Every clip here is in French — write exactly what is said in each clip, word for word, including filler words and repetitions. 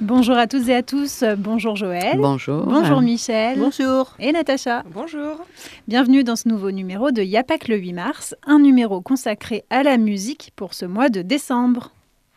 Bonjour à toutes et à tous, bonjour Joël. Bonjour. Bonjour Michel. Bonjour. Et Natacha. Bonjour. Bienvenue dans ce nouveau numéro de Y a pas que le huit mars, un numéro consacré à la musique pour ce mois de décembre.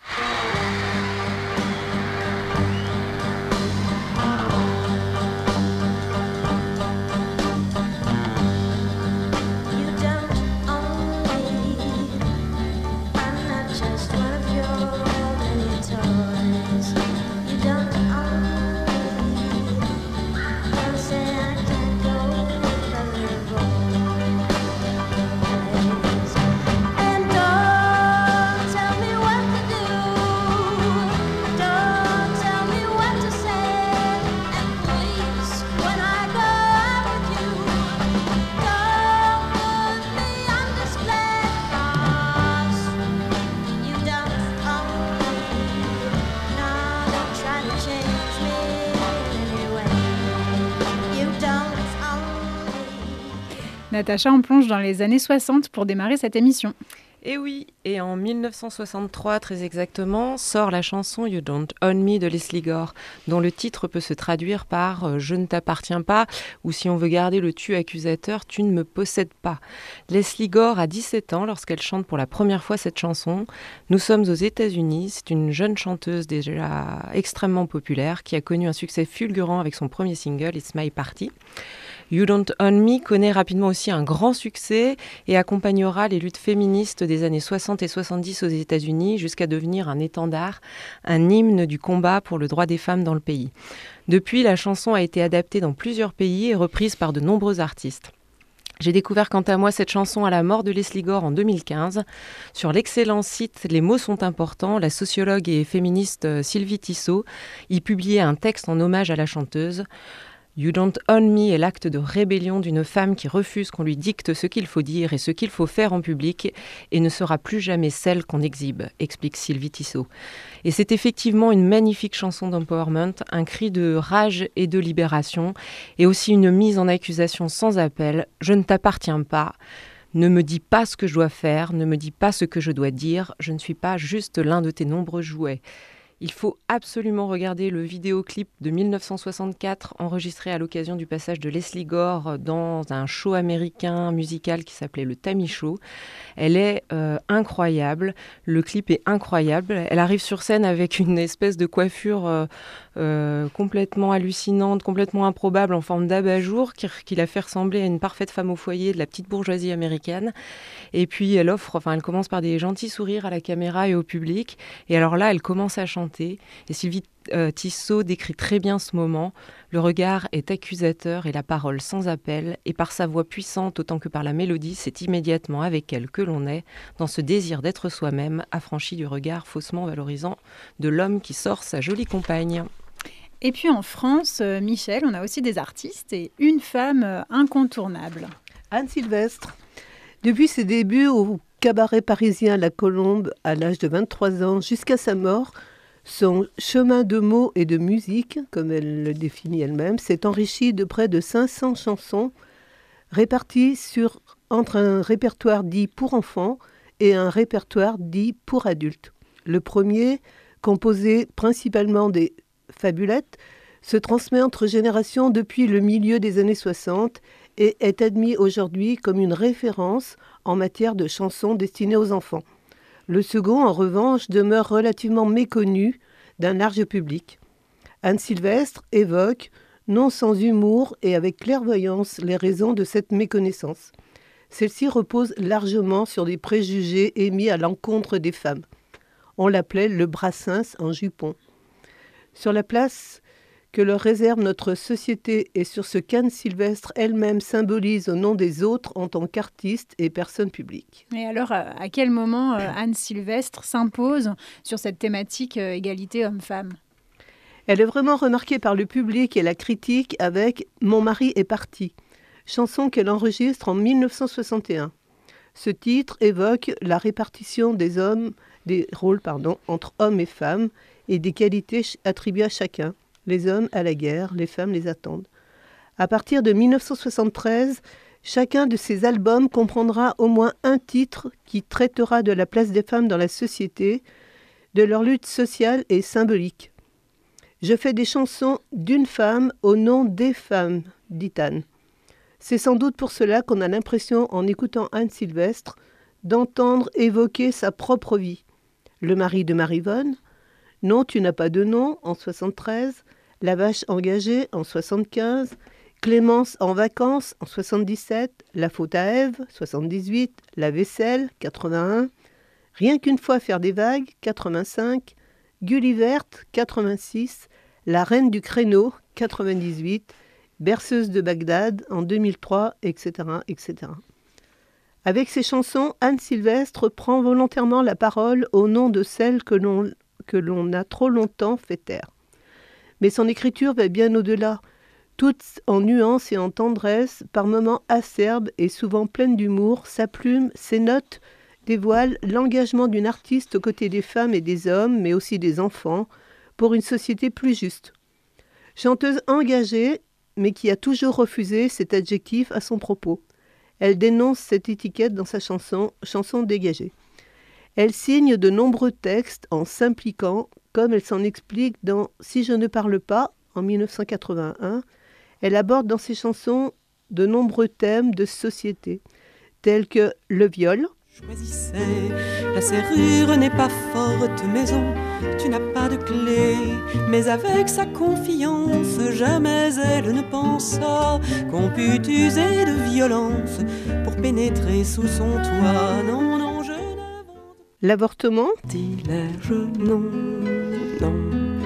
Natacha, on plonge dans les années soixante pour démarrer cette émission. Et oui, et en mille neuf cent soixante-trois, très exactement, sort la chanson You Don't Own Me de Lesley Gore, dont le titre peut se traduire par euh, « Je ne t'appartiens pas » ou si on veut garder le tu accusateur, « Tu ne me possèdes pas ». Lesley Gore a dix-sept ans lorsqu'elle chante pour la première fois cette chanson. Nous sommes aux États-Unis, c'est une jeune chanteuse déjà extrêmement populaire qui a connu un succès fulgurant avec son premier single « It's My Party ». You Don't Own Me connaît rapidement aussi un grand succès et accompagnera les luttes féministes des années soixante et soixante-dix aux États-Unis jusqu'à devenir un étendard, un hymne du combat pour le droit des femmes dans le pays. Depuis, la chanson a été adaptée dans plusieurs pays et reprise par de nombreux artistes. J'ai découvert quant à moi cette chanson à la mort de Lesley Gore en deux mille quinze. Sur l'excellent site Les mots sont importants, la sociologue et féministe Sylvie Tissot y publiait un texte en hommage à la chanteuse. You Don't Own Me est l'acte de rébellion d'une femme qui refuse qu'on lui dicte ce qu'il faut dire et ce qu'il faut faire en public et ne sera plus jamais celle qu'on exhibe, explique Sylvie Tissot. Et c'est effectivement une magnifique chanson d'empowerment, un cri de rage et de libération et aussi une mise en accusation sans appel. Je ne t'appartiens pas. Ne me dis pas ce que je dois faire, ne me dis pas ce que je dois dire. Je ne suis pas juste l'un de tes nombreux jouets. Il faut absolument regarder le vidéoclip de mille neuf cent soixante-quatre enregistré à l'occasion du passage de Lesley Gore dans un show américain musical qui s'appelait le Tammy Show. Elle est euh, incroyable, le clip est incroyable. Elle arrive sur scène avec une espèce de coiffure euh, euh, complètement hallucinante, complètement improbable en forme d'abat-jour qui, qui la fait ressembler à une parfaite femme au foyer de la petite bourgeoisie américaine. Et puis elle offre, enfin elle commence par des gentils sourires à la caméra et au public. Et alors là, elle commence à chanter. Et Sylvie euh, Tissot décrit très bien ce moment. Le regard est accusateur et la parole sans appel. Et par sa voix puissante autant que par la mélodie, c'est immédiatement avec elle que l'on est, dans ce désir d'être soi-même, affranchi du regard faussement valorisant de l'homme qui sort sa jolie compagne. Et puis en France, euh, Michel, on a aussi des artistes et une femme euh, incontournable. Anne Sylvestre. Depuis ses débuts au cabaret parisien La Colombe à l'âge de vingt-trois ans jusqu'à sa mort, son chemin de mots et de musique, comme elle le définit elle-même, s'est enrichi de près de cinq cents chansons réparties sur, entre un répertoire dit pour enfants et un répertoire dit pour adultes. Le premier, composé principalement des fabulettes, se transmet entre générations depuis le milieu des années soixante et est admis aujourd'hui comme une référence en matière de chansons destinées aux enfants. Le second, en revanche, demeure relativement méconnu d'un large public. Anne Sylvestre évoque, non sans humour et avec clairvoyance, les raisons de cette méconnaissance. Celle-ci repose largement sur des préjugés émis à l'encontre des femmes. On l'appelait le Brassens en jupon. Sur la place que leur réserve notre société et sur ce qu'Anne Sylvestre elle-même symbolise au nom des autres en tant qu'artiste et personne publique. Et alors, à quel moment euh, Anne Sylvestre s'impose sur cette thématique euh, égalité homme-femme ? Elle est vraiment remarquée par le public et la critique avec « Mon mari est parti », chanson qu'elle enregistre en mille neuf cent soixante et un. Ce titre évoque la répartition des hommes, des rôles pardon, entre hommes et femmes et des qualités attribuées à chacun. Les hommes à la guerre, les femmes les attendent. À partir de mille neuf cent soixante-treize, chacun de ces albums comprendra au moins un titre qui traitera de la place des femmes dans la société, de leur lutte sociale et symbolique. « Je fais des chansons d'une femme au nom des femmes », dit Anne. C'est sans doute pour cela qu'on a l'impression, en écoutant Anne Sylvestre, d'entendre évoquer sa propre vie. Le mari de Marivonne, Non, tu n'as pas de nom, en soixante-treize, La vache engagée, en soixante-quinze, Clémence en vacances, en soixante-dix-sept, La faute à Ève, soixante-dix-huit, La vaisselle, quatre-vingt-un, Rien qu'une fois faire des vagues, quatre-vingt-cinq, Gulliverte, quatre-vingt-six, La reine du créneau, quatre-vingt-dix-huit, Berceuse de Bagdad, en deux mille trois, et cetera, et cetera. Avec ses chansons, Anne Sylvestre prend volontairement la parole au nom de celle que l'on, que l'on a trop longtemps fait taire. Mais son écriture va bien au-delà, toute en nuances et en tendresse, par moments acerbes et souvent pleine d'humour. Sa plume, ses notes dévoilent l'engagement d'une artiste aux côtés des femmes et des hommes, mais aussi des enfants, pour une société plus juste. Chanteuse engagée, mais qui a toujours refusé cet adjectif à son propos. Elle dénonce cette étiquette dans sa chanson « Chanson dégagée ». Elle signe de nombreux textes en s'impliquant, comme elle s'en explique dans « Si je ne parle pas » en dix-neuf cent quatre-vingt-un. Elle aborde dans ses chansons de nombreux thèmes de société, tels que le viol. Choisissez, la serrure n'est pas forte maison, tu n'as pas de clé, mais avec sa confiance, jamais elle ne pensa qu'on pût user de violence pour pénétrer sous son toit. Non, non, je n'invente L'avortement. Dilais-je non, non,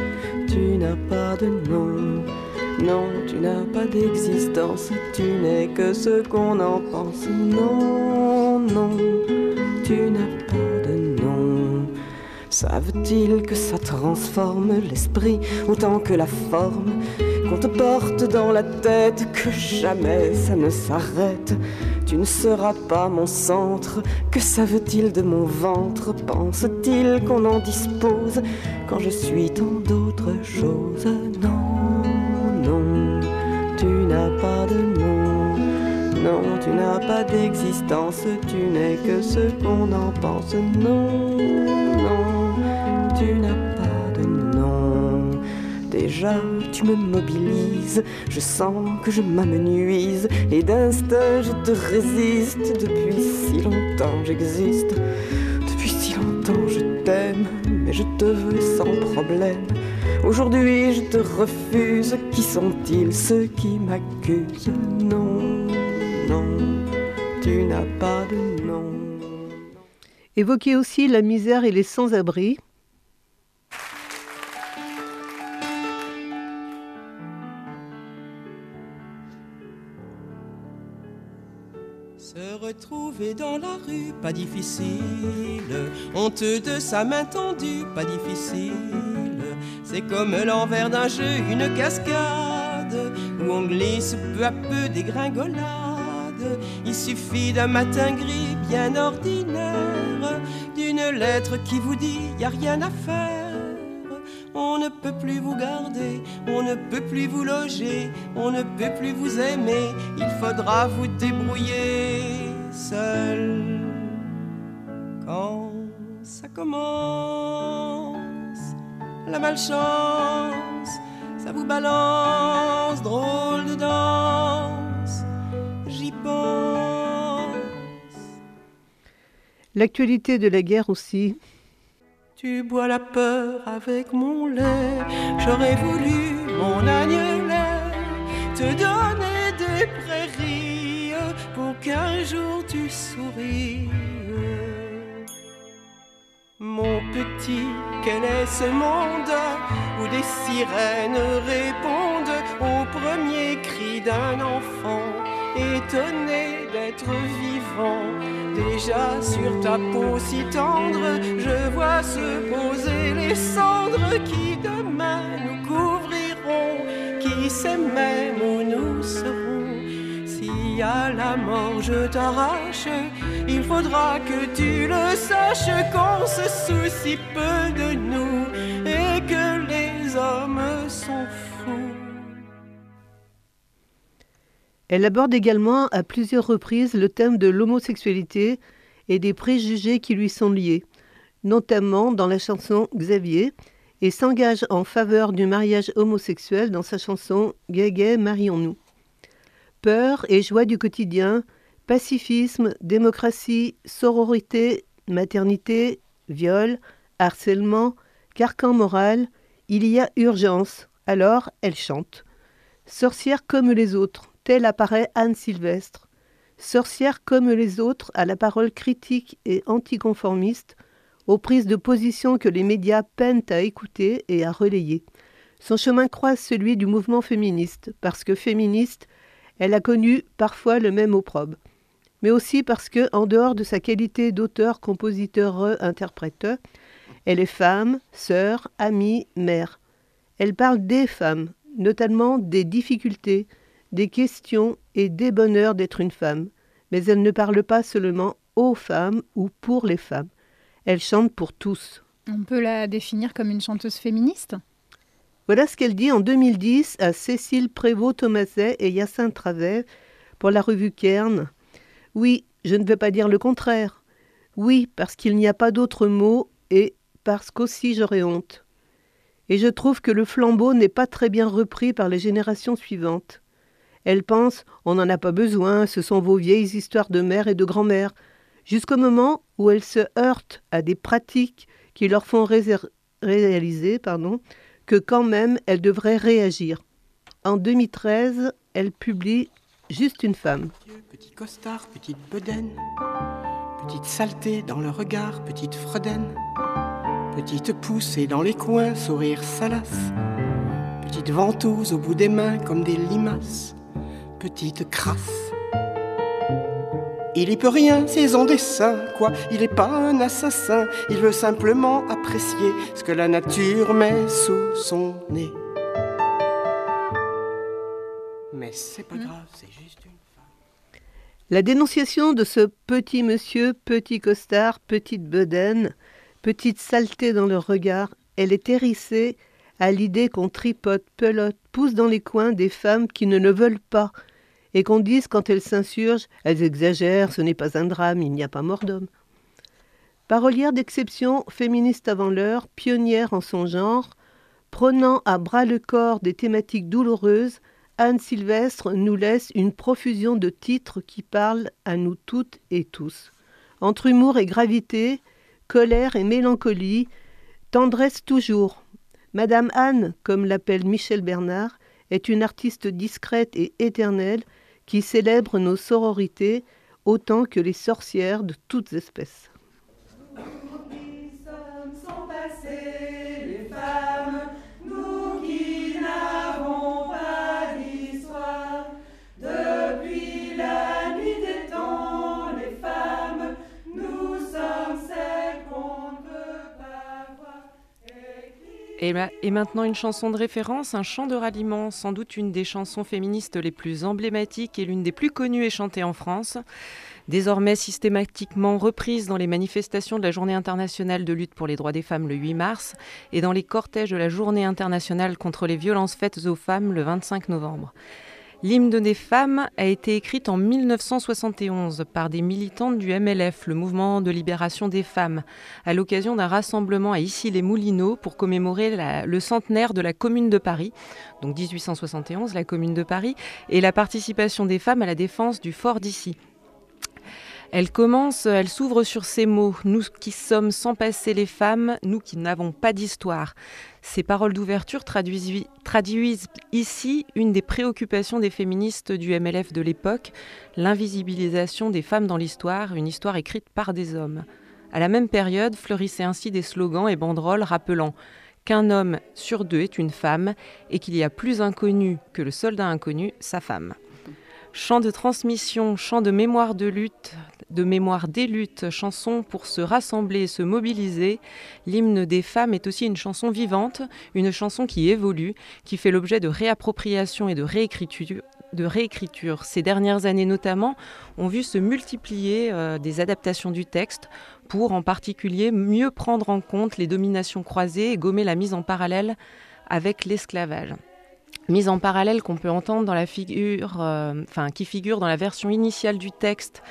tu n'as pas de nom. Non, tu n'as pas d'existence, tu n'es que ce qu'on en pense. Non, non, tu n'as pas de nom. Savent-ils que ça transforme l'esprit autant que la forme, qu'on te porte dans la tête, que jamais ça ne s'arrête? Tu ne seras pas mon centre, que savent-ils de mon ventre? Pensent-ils qu'on en dispose quand je suis tant d'autres choses? Non, non, tu n'as pas de nom. Non, tu n'as pas d'existence, tu n'es que ce qu'on en pense. Non, non, tu n'as pas de nom. Déjà, tu me mobilises, je sens que je m'amenuise, et d'instinct je te résiste. Depuis si longtemps j'existe, depuis si longtemps je t'aime, mais je te veux sans problème. Aujourd'hui je te refuse, qui sont-ils ceux qui m'accusent? Non, non, tu n'as pas de nom. Évoquez aussi la misère et les sans-abri. Se retrouver dans la rue, pas difficile. Honteux de sa main tendue, pas difficile. C'est comme l'envers d'un jeu, une cascade, où on glisse peu à peu dégringolade. Il suffit d'un matin gris bien ordinaire, d'une lettre qui vous dit y a rien à faire. On ne peut plus vous garder, on ne peut plus vous loger, on ne peut plus vous aimer, il faudra vous débrouiller seul. Quand ça commence, la malchance, ça vous balance, drôle de danse, j'y pense. L'actualité de la guerre aussi. Tu bois la peur avec mon lait, j'aurais voulu, mon agnelet, te donner des prairies pour qu'un jour tu souries. Mon petit, quel est ce monde où des sirènes répondent au premier cri d'un enfant étonné d'être vivant? Déjà sur ta peau si tendre, je vois se poser les cendres qui demain nous couvriront. Qui sait même où nous serons? Si à la mort je t'arrache, il faudra que tu le saches, qu'on se soucie peu de nous et que les hommes sont fous. Elle aborde également à plusieurs reprises le thème de l'homosexualité et des préjugés qui lui sont liés, notamment dans la chanson Xavier, et s'engage en faveur du mariage homosexuel dans sa chanson « Gay Gay, marions-nous ». Peur et joie du quotidien, pacifisme, démocratie, sororité, maternité, viol, harcèlement, carcan moral, il y a urgence. Alors, elle chante. Sorcière comme les autres, telle apparaît Anne Sylvestre. Sorcière comme les autres, à la parole critique et anticonformiste, aux prises de position que les médias peinent à écouter et à relayer. Son chemin croise celui du mouvement féministe, parce que féministe, elle a connu parfois le même opprobre. Mais aussi parce que, en dehors de sa qualité d'auteur, compositeur, interprète, elle est femme, sœur, amie, mère. Elle parle des femmes, notamment des difficultés, des questions et des bonheurs d'être une femme. Mais elle ne parle pas seulement aux femmes ou pour les femmes. Elle chante pour tous. On peut la définir comme une chanteuse féministe ? Voilà ce qu'elle dit en deux mille dix à Cécile Prévost-Thomaset et Hyacinthe Ravet pour la revue Kern. Oui, je ne veux pas dire le contraire. Oui, parce qu'il n'y a pas d'autre mot et parce qu'aussi j'aurais honte. Et je trouve que le flambeau n'est pas très bien repris par les générations suivantes. Elles pensent « on n'en a pas besoin, ce sont vos vieilles histoires de mère et de grand-mère », jusqu'au moment où elles se heurtent à des pratiques qui leur font réser- réaliser pardon, que quand même elles devraient réagir. En deux mille treize, elle publie « Juste une femme ». Petit costard, petite bedaine, petite saleté dans le regard, petite fredaine, petite poussée dans les coins, sourire salace, petite ventouse au bout des mains comme des limaces, petite crasse. Il y peut rien, c'est son dessin, quoi, il est pas un assassin, il veut simplement apprécier ce que la nature met sous son nez. Mais c'est pas grave, c'est juste une femme. La dénonciation de ce petit monsieur, petit costard, petite bedaine, petite saleté dans le regard, elle est hérissée à l'idée qu'on tripote, pelote, pousse dans les coins des femmes qui ne le veulent pas, et qu'on dise quand elles s'insurgent, elles exagèrent, ce n'est pas un drame, il n'y a pas mort d'homme. Parolière d'exception, féministe avant l'heure, pionnière en son genre, prenant à bras le corps des thématiques douloureuses, Anne Sylvestre nous laisse une profusion de titres qui parlent à nous toutes et tous. Entre humour et gravité, colère et mélancolie, tendresse toujours. Madame Anne, comme l'appelle Michel Bernard, est une artiste discrète et éternelle qui célèbre nos sororités autant que les sorcières de toutes espèces. Et, ma- et maintenant une chanson de référence, un chant de ralliement, sans doute une des chansons féministes les plus emblématiques et l'une des plus connues et chantées en France. Désormais systématiquement reprise dans les manifestations de la Journée internationale de lutte pour les droits des femmes le huit mars et dans les cortèges de la Journée internationale contre les violences faites aux femmes le vingt-cinq novembre. L'hymne des femmes a été écrite en mille neuf cent soixante et onze par des militantes du M L F, le mouvement de libération des femmes, à l'occasion d'un rassemblement à Issy-les-Moulineaux pour commémorer la, le centenaire de la Commune de Paris, donc dix-huit cent soixante et onze, la Commune de Paris, et la participation des femmes à la défense du fort d'Issy. Elle commence, elle s'ouvre sur ces mots « Nous qui sommes sans passé les femmes, nous qui n'avons pas d'histoire ». Ces paroles d'ouverture traduisent, traduisent ici une des préoccupations des féministes du M L F de l'époque, l'invisibilisation des femmes dans l'histoire, une histoire écrite par des hommes. À la même période, fleurissaient ainsi des slogans et banderoles rappelant qu'un homme sur deux est une femme et qu'il y a plus inconnu que le soldat inconnu, sa femme. Chant de transmission, chant de mémoire de lutte, de mémoire des luttes, chanson pour se rassembler et se mobiliser. L'hymne des femmes est aussi une chanson vivante, une chanson qui évolue, qui fait l'objet de réappropriation et de réécriture. De réécriture. Ces dernières années notamment ont vu se multiplier euh, des adaptations du texte pour en particulier mieux prendre en compte les dominations croisées et gommer la mise en parallèle avec l'esclavage. Mise en parallèle qu'on peut entendre dans la figure, euh, enfin, qui figure dans la version initiale du texte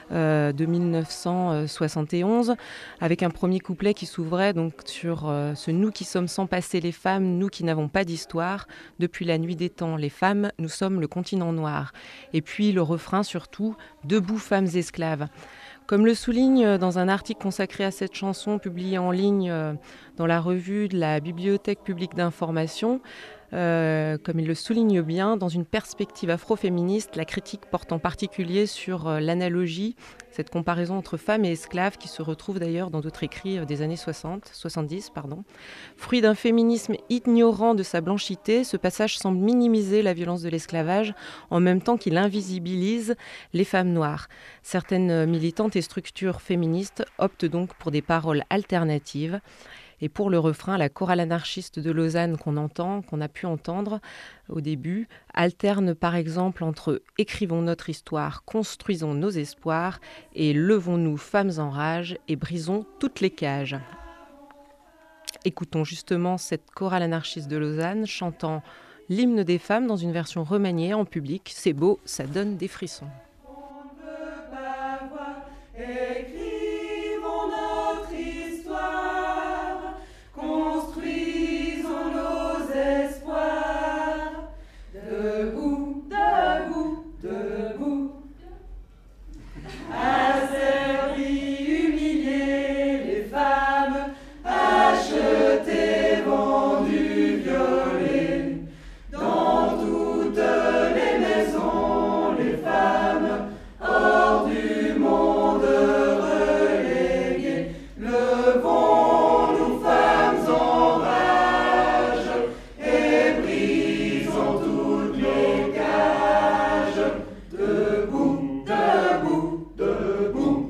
euh, de mille neuf cent soixante et onze, avec un premier couplet qui s'ouvrait donc sur euh, ce « Nous qui sommes sans passé les femmes, nous qui n'avons pas d'histoire, depuis la nuit des temps, les femmes, nous sommes le continent noir ». Et puis le refrain surtout « Debout femmes esclaves ». Comme le souligne dans un article consacré à cette chanson publié en ligne dans la revue de la Bibliothèque publique d'information, euh, comme il le souligne bien, dans une perspective afroféministe, la critique porte en particulier sur euh, l'analogie, cette comparaison entre femmes et esclaves qui se retrouve d'ailleurs dans d'autres écrits des années soixante, soixante-dix. Pardon. Fruit d'un féminisme ignorant de sa blanchité, ce passage semble minimiser la violence de l'esclavage en même temps qu'il invisibilise les femmes noires. Certaines militantes et structures féministes optent donc pour des paroles alternatives. Et pour le refrain, la chorale anarchiste de Lausanne qu'on entend, qu'on a pu entendre au début, alterne par exemple entre « Écrivons notre histoire, construisons nos espoirs » et « Levons-nous femmes en rage et brisons toutes les cages ». Écoutons justement cette chorale anarchiste de Lausanne chantant l'hymne des femmes dans une version remaniée en public. C'est beau, ça donne des frissons. On ne peut pas voir, écrivons notre histoire, construisons nos espoirs, debout, debout, debout, asservis, humiliés, les femmes, achetées, vendues, violées, dans toutes les maisons, les femmes, hors du monde reléguées, levons-nous femmes en rage et brisons toutes les cages, debout, debout, debout.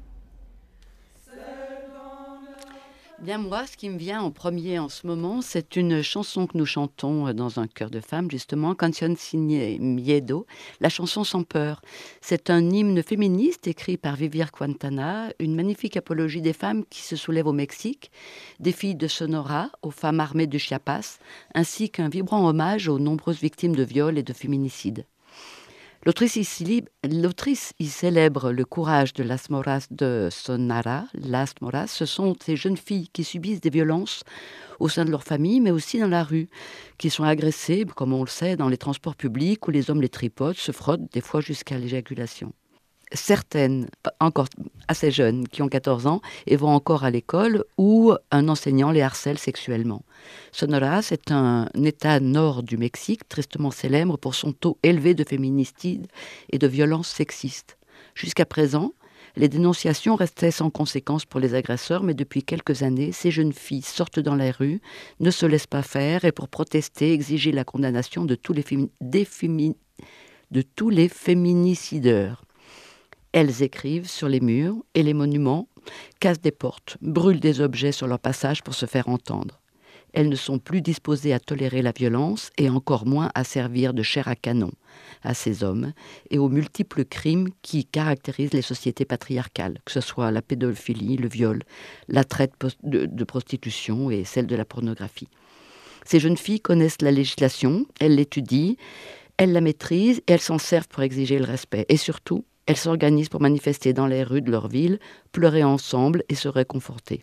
Bien moi, ce qui me vient en premier en ce moment, c'est une chanson que nous chantons dans un chœur de femmes, justement, Canción Sin Miedo, la chanson sans peur. C'est un hymne féministe écrit par Vivir Quintana, une magnifique apologie des femmes qui se soulèvent au Mexique, des filles de Sonora aux femmes armées de Chiapas, ainsi qu'un vibrant hommage aux nombreuses victimes de viols et de féminicides. L'autrice y, l'autrice y célèbre le courage de Las Moras de Sonora. Las Moras, ce sont ces jeunes filles qui subissent des violences au sein de leur famille, mais aussi dans la rue, qui sont agressées, comme on le sait, dans les transports publics où les hommes les tripotent, se frottent, des fois jusqu'à l'éjaculation. Certaines, encore assez jeunes, qui ont quatorze ans et vont encore à l'école, où un enseignant les harcèle sexuellement. Sonora, c'est un État nord du Mexique, tristement célèbre pour son taux élevé de féminicides et de violences sexistes. Jusqu'à présent, les dénonciations restaient sans conséquence pour les agresseurs, mais depuis quelques années, ces jeunes filles sortent dans les rues, ne se laissent pas faire et pour protester, exiger la condamnation de tous les, fémi- des fémi- de tous les féminicideurs. Elles écrivent sur les murs et les monuments, cassent des portes, brûlent des objets sur leur passage pour se faire entendre. Elles ne sont plus disposées à tolérer la violence et encore moins à servir de chair à canon à ces hommes et aux multiples crimes qui caractérisent les sociétés patriarcales, que ce soit la pédophilie, le viol, la traite de, de prostitution et celle de la pornographie. Ces jeunes filles connaissent la législation, elles l'étudient, elles la maîtrisent et elles s'en servent pour exiger le respect. Et surtout, elles s'organisent pour manifester dans les rues de leur ville, pleurer ensemble et se réconforter.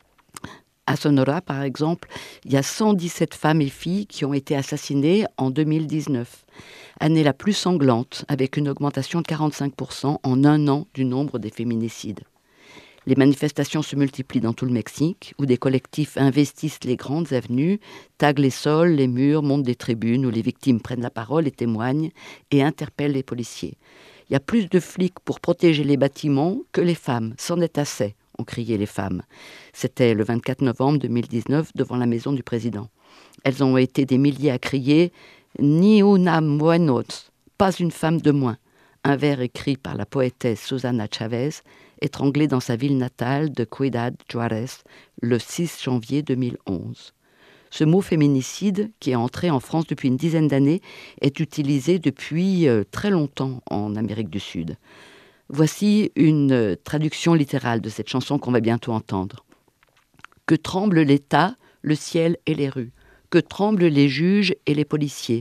À Sonora, par exemple, il y a cent dix-sept femmes et filles qui ont été assassinées en deux mille dix-neuf. Année la plus sanglante, avec une augmentation de quarante-cinq pour cent en un an du nombre des féminicides. Les manifestations se multiplient dans tout le Mexique, où des collectifs investissent les grandes avenues, taguent les sols, les murs, montent des tribunes, où les victimes prennent la parole et témoignent et interpellent les policiers. Il y a plus de flics pour protéger les bâtiments que les femmes, c'en est assez, ont crié les femmes. C'était le vingt-quatre novembre deux mille dix-neuf devant la maison du président. Elles ont été des milliers à crier « Ni una menos », pas une femme de moins. Un vers écrit par la poétesse Susana Chavez, étranglée dans sa ville natale de Ciudad Juárez le six janvier deux mille onze. Ce mot féminicide, qui est entré en France depuis une dizaine d'années, est utilisé depuis euh, très longtemps en Amérique du Sud. Voici une euh, traduction littérale de cette chanson qu'on va bientôt entendre. Que tremble l'État, le ciel et les rues. Que tremblent les juges et les policiers.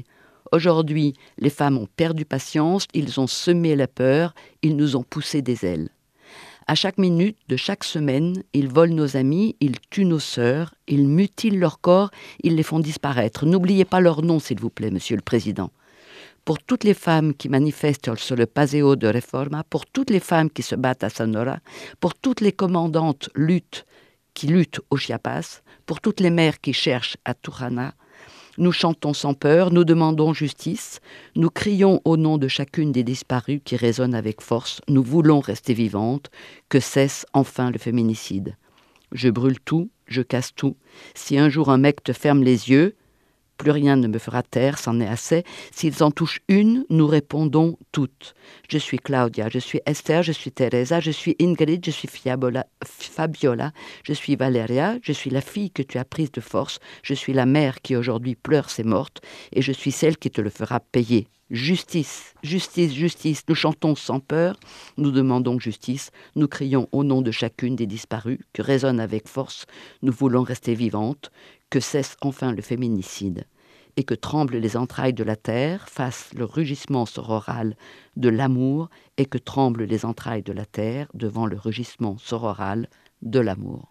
Aujourd'hui, les femmes ont perdu patience, ils ont semé la peur, ils nous ont poussé des ailes. À chaque minute de chaque semaine, ils volent nos amis, ils tuent nos sœurs, ils mutilent leurs corps, ils les font disparaître. N'oubliez pas leur nom, s'il vous plaît, Monsieur le Président. Pour toutes les femmes qui manifestent sur le Paseo de Reforma, pour toutes les femmes qui se battent à Sonora, pour toutes les commandantes luttes, qui luttent au Chiapas, pour toutes les mères qui cherchent à Turana, nous chantons sans peur, nous demandons justice, nous crions au nom de chacune des disparues qui résonnent avec force, nous voulons rester vivantes, que cesse enfin le féminicide. Je brûle tout, je casse tout. Si un jour un mec te ferme les yeux, plus rien ne me fera taire, c'en est assez. S'ils en touchent une, nous répondons toutes. Je suis Claudia, je suis Esther, je suis Teresa, je suis Ingrid, je suis Fiabola, Fabiola, je suis Valeria, je suis la fille que tu as prise de force, je suis la mère qui aujourd'hui pleure ses mortes, et je suis celle qui te le fera payer. Justice, justice, justice, nous chantons sans peur, nous demandons justice, nous crions au nom de chacune des disparues, que résonne avec force, nous voulons rester vivantes, que cesse enfin le féminicide, et que tremblent les entrailles de la terre, fasse le rugissement sororal de l'amour, et que tremblent les entrailles de la terre devant le rugissement sororal de l'amour.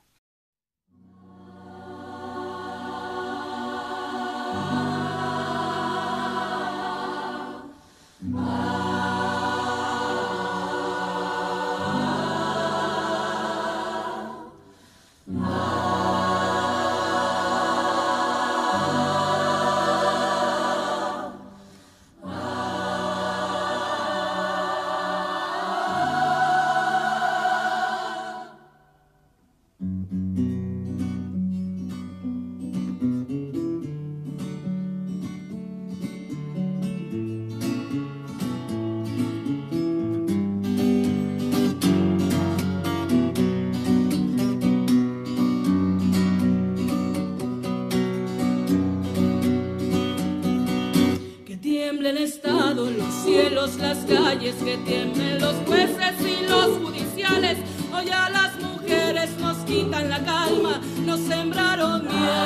Las calles, que tiemblen los jueces y los judiciales. Hoy a las mujeres nos quitan la calma, nos sembraron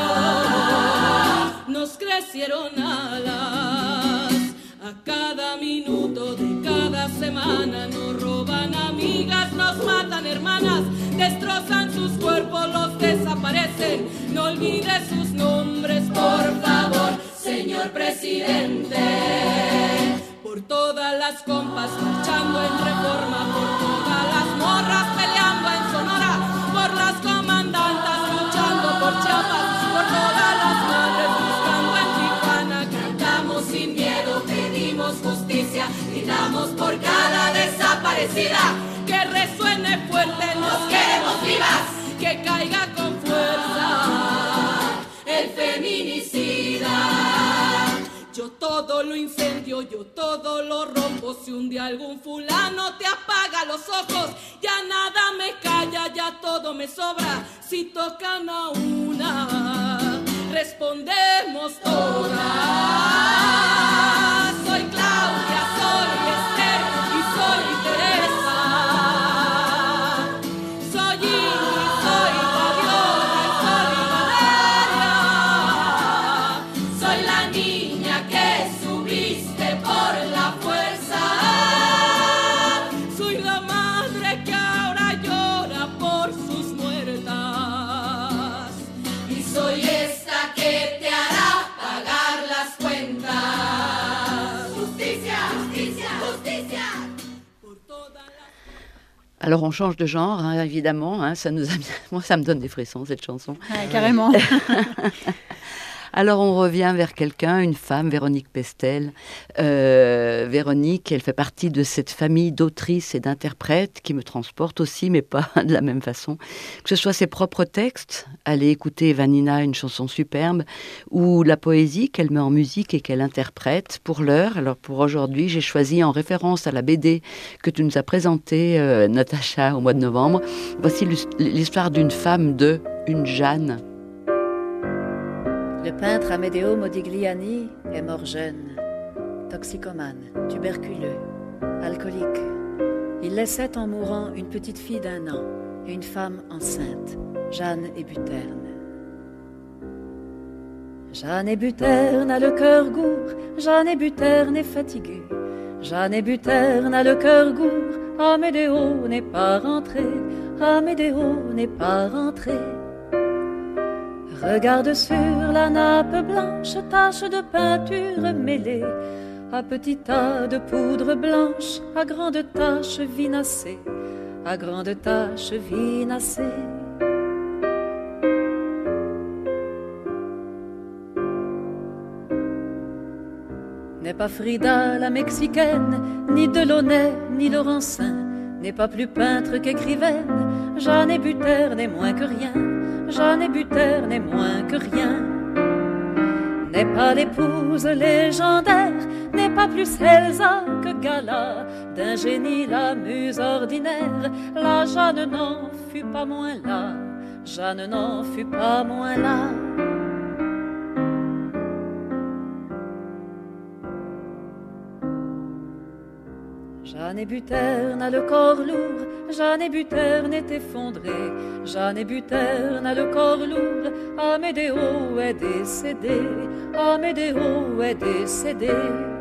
miedo, nos crecieron alas. A cada minuto de cada semana nos roban amigas, nos matan hermanas, destrozan sus cuerpos, los desaparecen. No olvide sus nombres, por favor, señor presidente. Por todas las compas marchando en Reforma, por todas las morras peleando en Sonora, por las comandantas luchando por Chiapas, por todas las madres buscando en Tijuana. Cantamos sin miedo, pedimos justicia, gritamos por cada desaparecida. Que resuene fuerte, nos queremos vivas, que caiga con fuerza el feminicida. Yo todo lo incendio, yo todo lo rompo. Si un día algún fulano te apaga los ojos, ya nada me calla, ya todo me sobra. Si tocan a una, respondemos todas. Soy Claudia, soy Esther y soy Teresa. Soy Ingrid, soy Fabiola y soy Valeria. Soy la niña que subiste por la fuerza. Soy la madre que ahora llora por sus muertas. Y soy esta que te hará pagar las cuentas. Justicia, justicia, justicia. Por toda la... Alors on change de genre, hein, évidemment, hein, ça nous a... moi ça me donne des frissons cette chanson. Ah, carrément. Alors on revient vers quelqu'un, une femme, Véronique Pestel. Euh, Véronique, elle fait partie de cette famille d'autrices et d'interprètes qui me transporte aussi, mais pas de la même façon. Que ce soit ses propres textes, allez écouter Vanina, une chanson superbe, ou la poésie qu'elle met en musique et qu'elle interprète pour l'heure. Alors pour aujourd'hui, j'ai choisi en référence à la B D que tu nous as présentée, euh, Natacha, au mois de novembre. Voici l'histoire d'une femme de une Jeanne. Le peintre Amedeo Modigliani est mort jeune, toxicomane, tuberculeux, alcoolique. Il laissait en mourant une petite fille d'un an et une femme enceinte, Jeanne et Buterne. Jeanne et Buterne a le cœur gourd, Jeanne et Buterne est fatiguée. Jeanne et Buterne a le cœur gourd, Amédéo n'est pas rentré, Amédéo n'est pas rentré. Regarde sur la nappe blanche, tache de peinture mêlée, à petits tas de poudre blanche, à grandes taches vinacées, à grandes taches vinacées. N'est pas Frida la mexicaine, ni Delaunay, ni Laurencin, n'est pas plus peintre qu'écrivaine. Jeanne et Buterne est moins que rien, Jeanne et Buterne est moins que rien. N'est pas l'épouse légendaire, n'est pas plus Elsa que Gala, d'un génie la muse ordinaire. La Jeanne n'en fut pas moins là, Jeanne n'en fut pas moins là. Jeanne et Buterne a le corps lourd, Jeanne et Buterne est effondrée. Jeanne et Buterne a le corps lourd, Amédéo est décédé, Amédéo est décédé.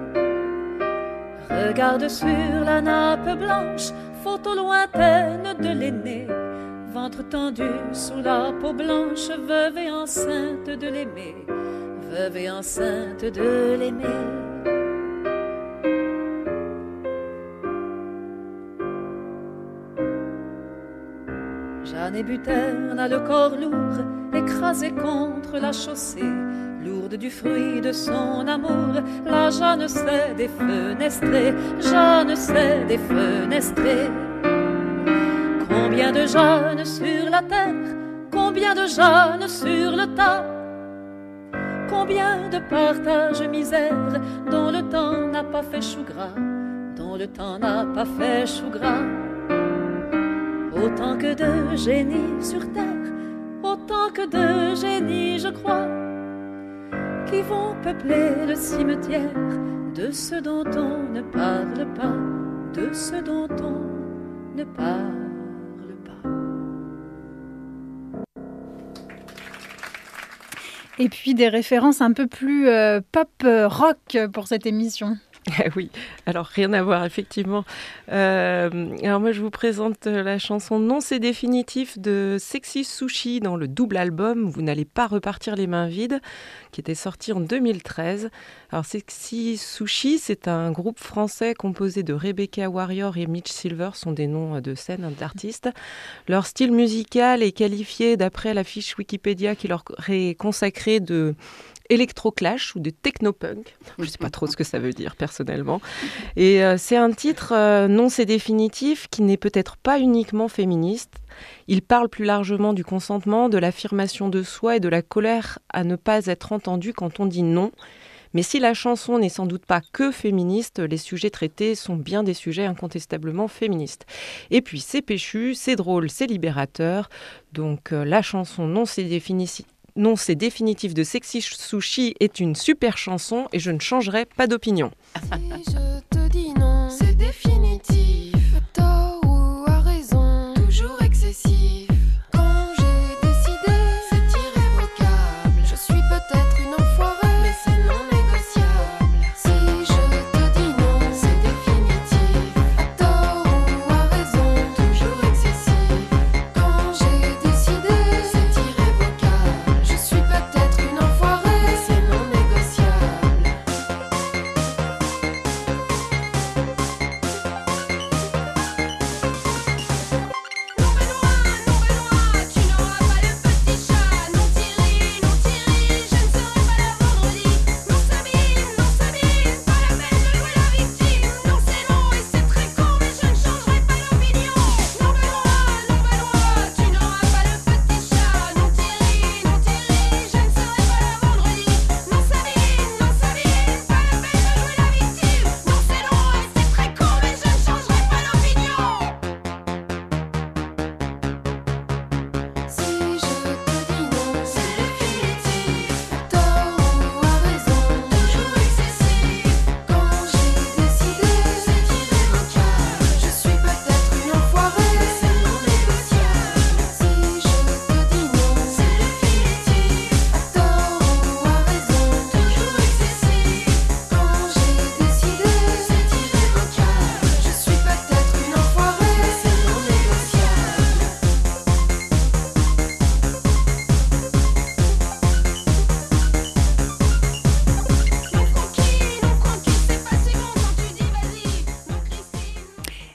Regarde sur la nappe blanche, photo lointaine de l'aîné, ventre tendu sous la peau blanche, veuve et enceinte de l'aimer, veuve et enceinte de l'aimer. Jeanne et Buterne a le corps lourd, écrasé contre la chaussée, lourde du fruit de son amour. La Jeanne s'est défenestrée, Jeanne s'est défenestrée. Combien de Jeanne sur la terre, combien de Jeanne sur le tas, combien de partages misère dont le temps n'a pas fait chou gras, dont le temps n'a pas fait chou gras. Autant que de génies sur terre, autant que de génies, je crois, qui vont peupler le cimetière de ceux dont on ne parle pas, de ceux dont on ne parle pas. Et puis des références un peu plus euh, pop euh, rock pour cette émission. Oui, alors rien à voir, effectivement. Euh, alors moi, je vous présente la chanson « Non, c'est définitif » de Sexy Sushi dans le double album « Vous n'allez pas repartir les mains vides » qui était sorti en deux mille treize. Alors Sexy Sushi, c'est un groupe français composé de Rebecca Warrior et Mitch Silver, sont des noms de scène, d'artistes. Leur style musical est qualifié, d'après la fiche Wikipédia qui leur est consacrée, de électroclash ou de technopunk. Je ne sais pas trop ce que ça veut dire personnellement. Et euh, c'est un titre, euh, non c'est définitif, qui n'est peut-être pas uniquement féministe. Il parle plus largement du consentement, de l'affirmation de soi et de la colère à ne pas être entendu quand on dit non. Mais si la chanson n'est sans doute pas que féministe, les sujets traités sont bien des sujets incontestablement féministes. Et puis c'est péchu, c'est drôle, c'est libérateur. Donc euh, la chanson non c'est définitif. Non, c'est définitif de Sexy Sushi est une super chanson et je ne changerai pas d'opinion. Si je te dis non, c'est définitif. À tort ou à raison, toujours excessif. Quand j'ai décidé, c'est irrévocable. Je suis peut-être une enfoirée, mais c'est non négociable. Si je te dis non, c'est définitif. À tort ou à raison, toujours excessif. Quand j'ai décidé, c'est irrévocable. Je suis peut-être une enfoirée, mais c'est non négociable.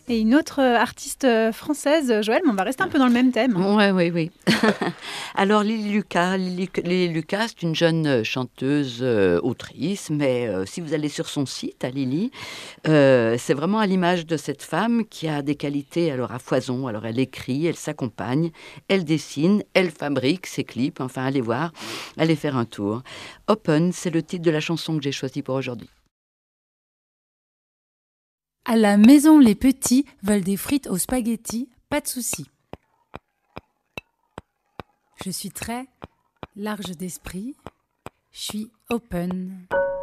Et une autre artiste française, Joël, mais on va rester un peu dans le même thème. Oui, oui, oui. Alors, Lily Lucas, Lily, Lily Lucas, c'est une jeune chanteuse, euh, autrice, mais euh, si vous allez sur son site, à Lily, euh, c'est vraiment à l'image de cette femme qui a des qualités alors à foison. Alors, elle écrit, elle s'accompagne, elle dessine, elle fabrique ses clips. Enfin, allez voir, allez faire un tour. Open, c'est le titre de la chanson que j'ai choisie pour aujourd'hui. À la maison, les petits veulent des frites aux spaghettis, pas de souci. Je suis très large d'esprit, je suis open.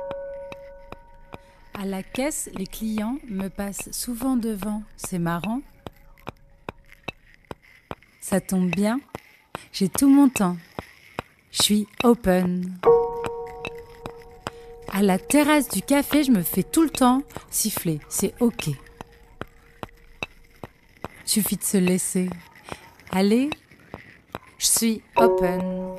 À la caisse, les clients me passent souvent devant, c'est marrant. Ça tombe bien, j'ai tout mon temps, je suis open. À la terrasse du café, je me fais tout le temps siffler, c'est ok. Suffit de se laisser aller, je suis open.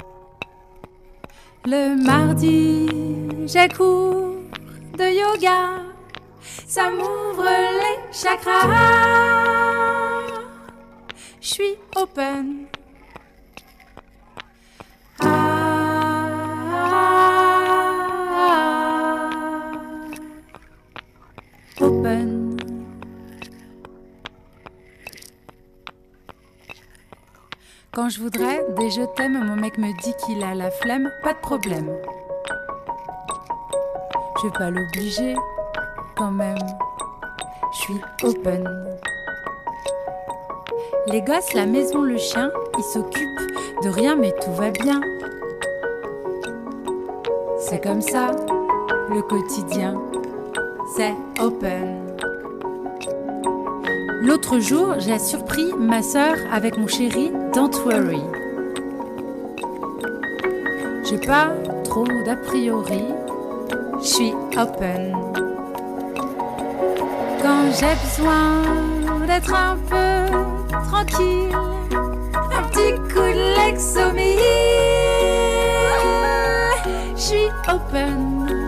Le mardi, j'ai cours de yoga, ça m'ouvre les chakras. Je suis open. Open. Quand je voudrais des je t'aime, mon mec me dit qu'il a la flemme, pas de problème. Je vais pas l'obliger, quand même. Je suis open. Les gosses, la maison, le chien, ils s'occupent de rien, mais tout va bien. C'est comme ça, le quotidien. C'est open. L'autre jour, j'ai surpris ma sœur avec mon chéri Don't Worry. J'ai pas trop d'a priori, je suis open. Quand j'ai besoin d'être un peu tranquille, un petit coup de Lexomil, je suis open.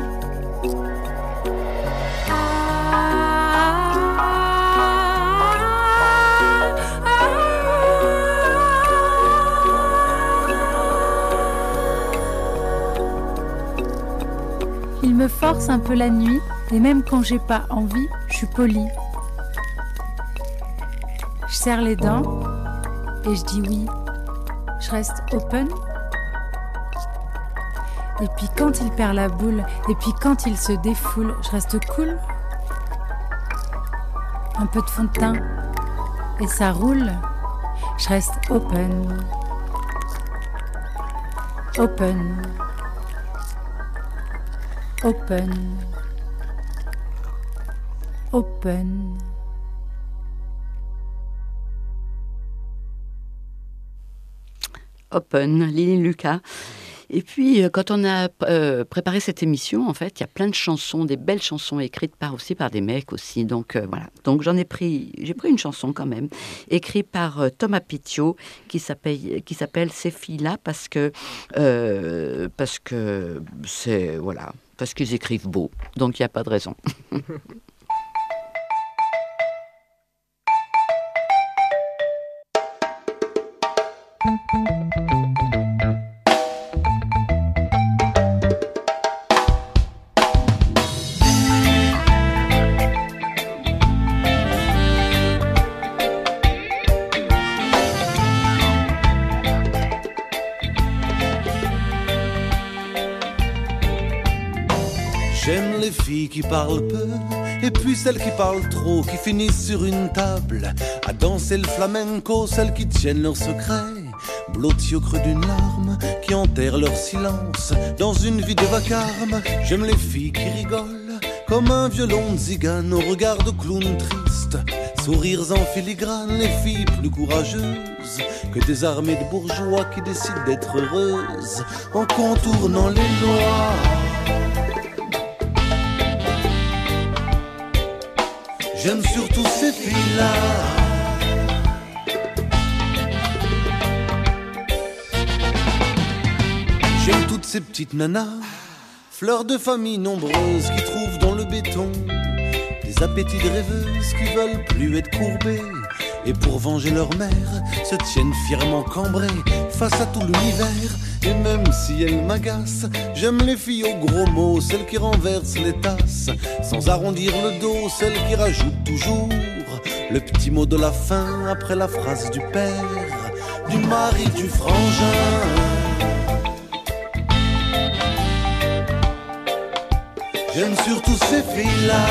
Il me force un peu la nuit, et même quand j'ai pas envie, je suis polie. Je serre les dents, et je dis oui. Je reste open. Et puis quand il perd la boule, et puis quand il se défoule, je reste cool. Un peu de fond de teint, et ça roule. Je reste open. Open. Open. Open. Open, Lily Lucas. Et puis, quand on a euh, préparé cette émission, en fait, il y a plein de chansons, des belles chansons écrites par aussi par des mecs aussi. Donc euh, voilà. Donc j'en ai pris, j'ai pris une chanson quand même, écrite par euh, Thomas Pitiot, qui s'appelle, qui s'appelle Ces filles-là, parce que euh, parce que c'est voilà, parce qu'ils écrivent beau. Donc il n'y a pas de raison. J'aime les filles qui parlent peu, et puis celles qui parlent trop, qui finissent sur une table à danser le flamenco, celles qui tiennent leurs secrets, blottis au creux d'une larme, qui enterrent leur silence dans une vie de vacarme. J'aime les filles qui rigolent comme un violon de zigane au regard de clown triste, sourires en filigrane, les filles plus courageuses que des armées de bourgeois qui décident d'être heureuses en contournant les lois. J'aime surtout ces filles-là. J'aime toutes ces petites nanas, fleurs de famille nombreuses, qui trouvent dans le béton des d'appétit de rêveuses qui veulent plus être courbées et pour venger leur mère se tiennent fièrement cambrées face à tout l'univers. Et même si elles m'agacent, j'aime les filles aux gros mots, celles qui renversent les tasses sans arrondir le dos, celles qui rajoutent toujours le petit mot de la fin après la phrase du père, du mari, du frangin. J'aime surtout ces filles-là.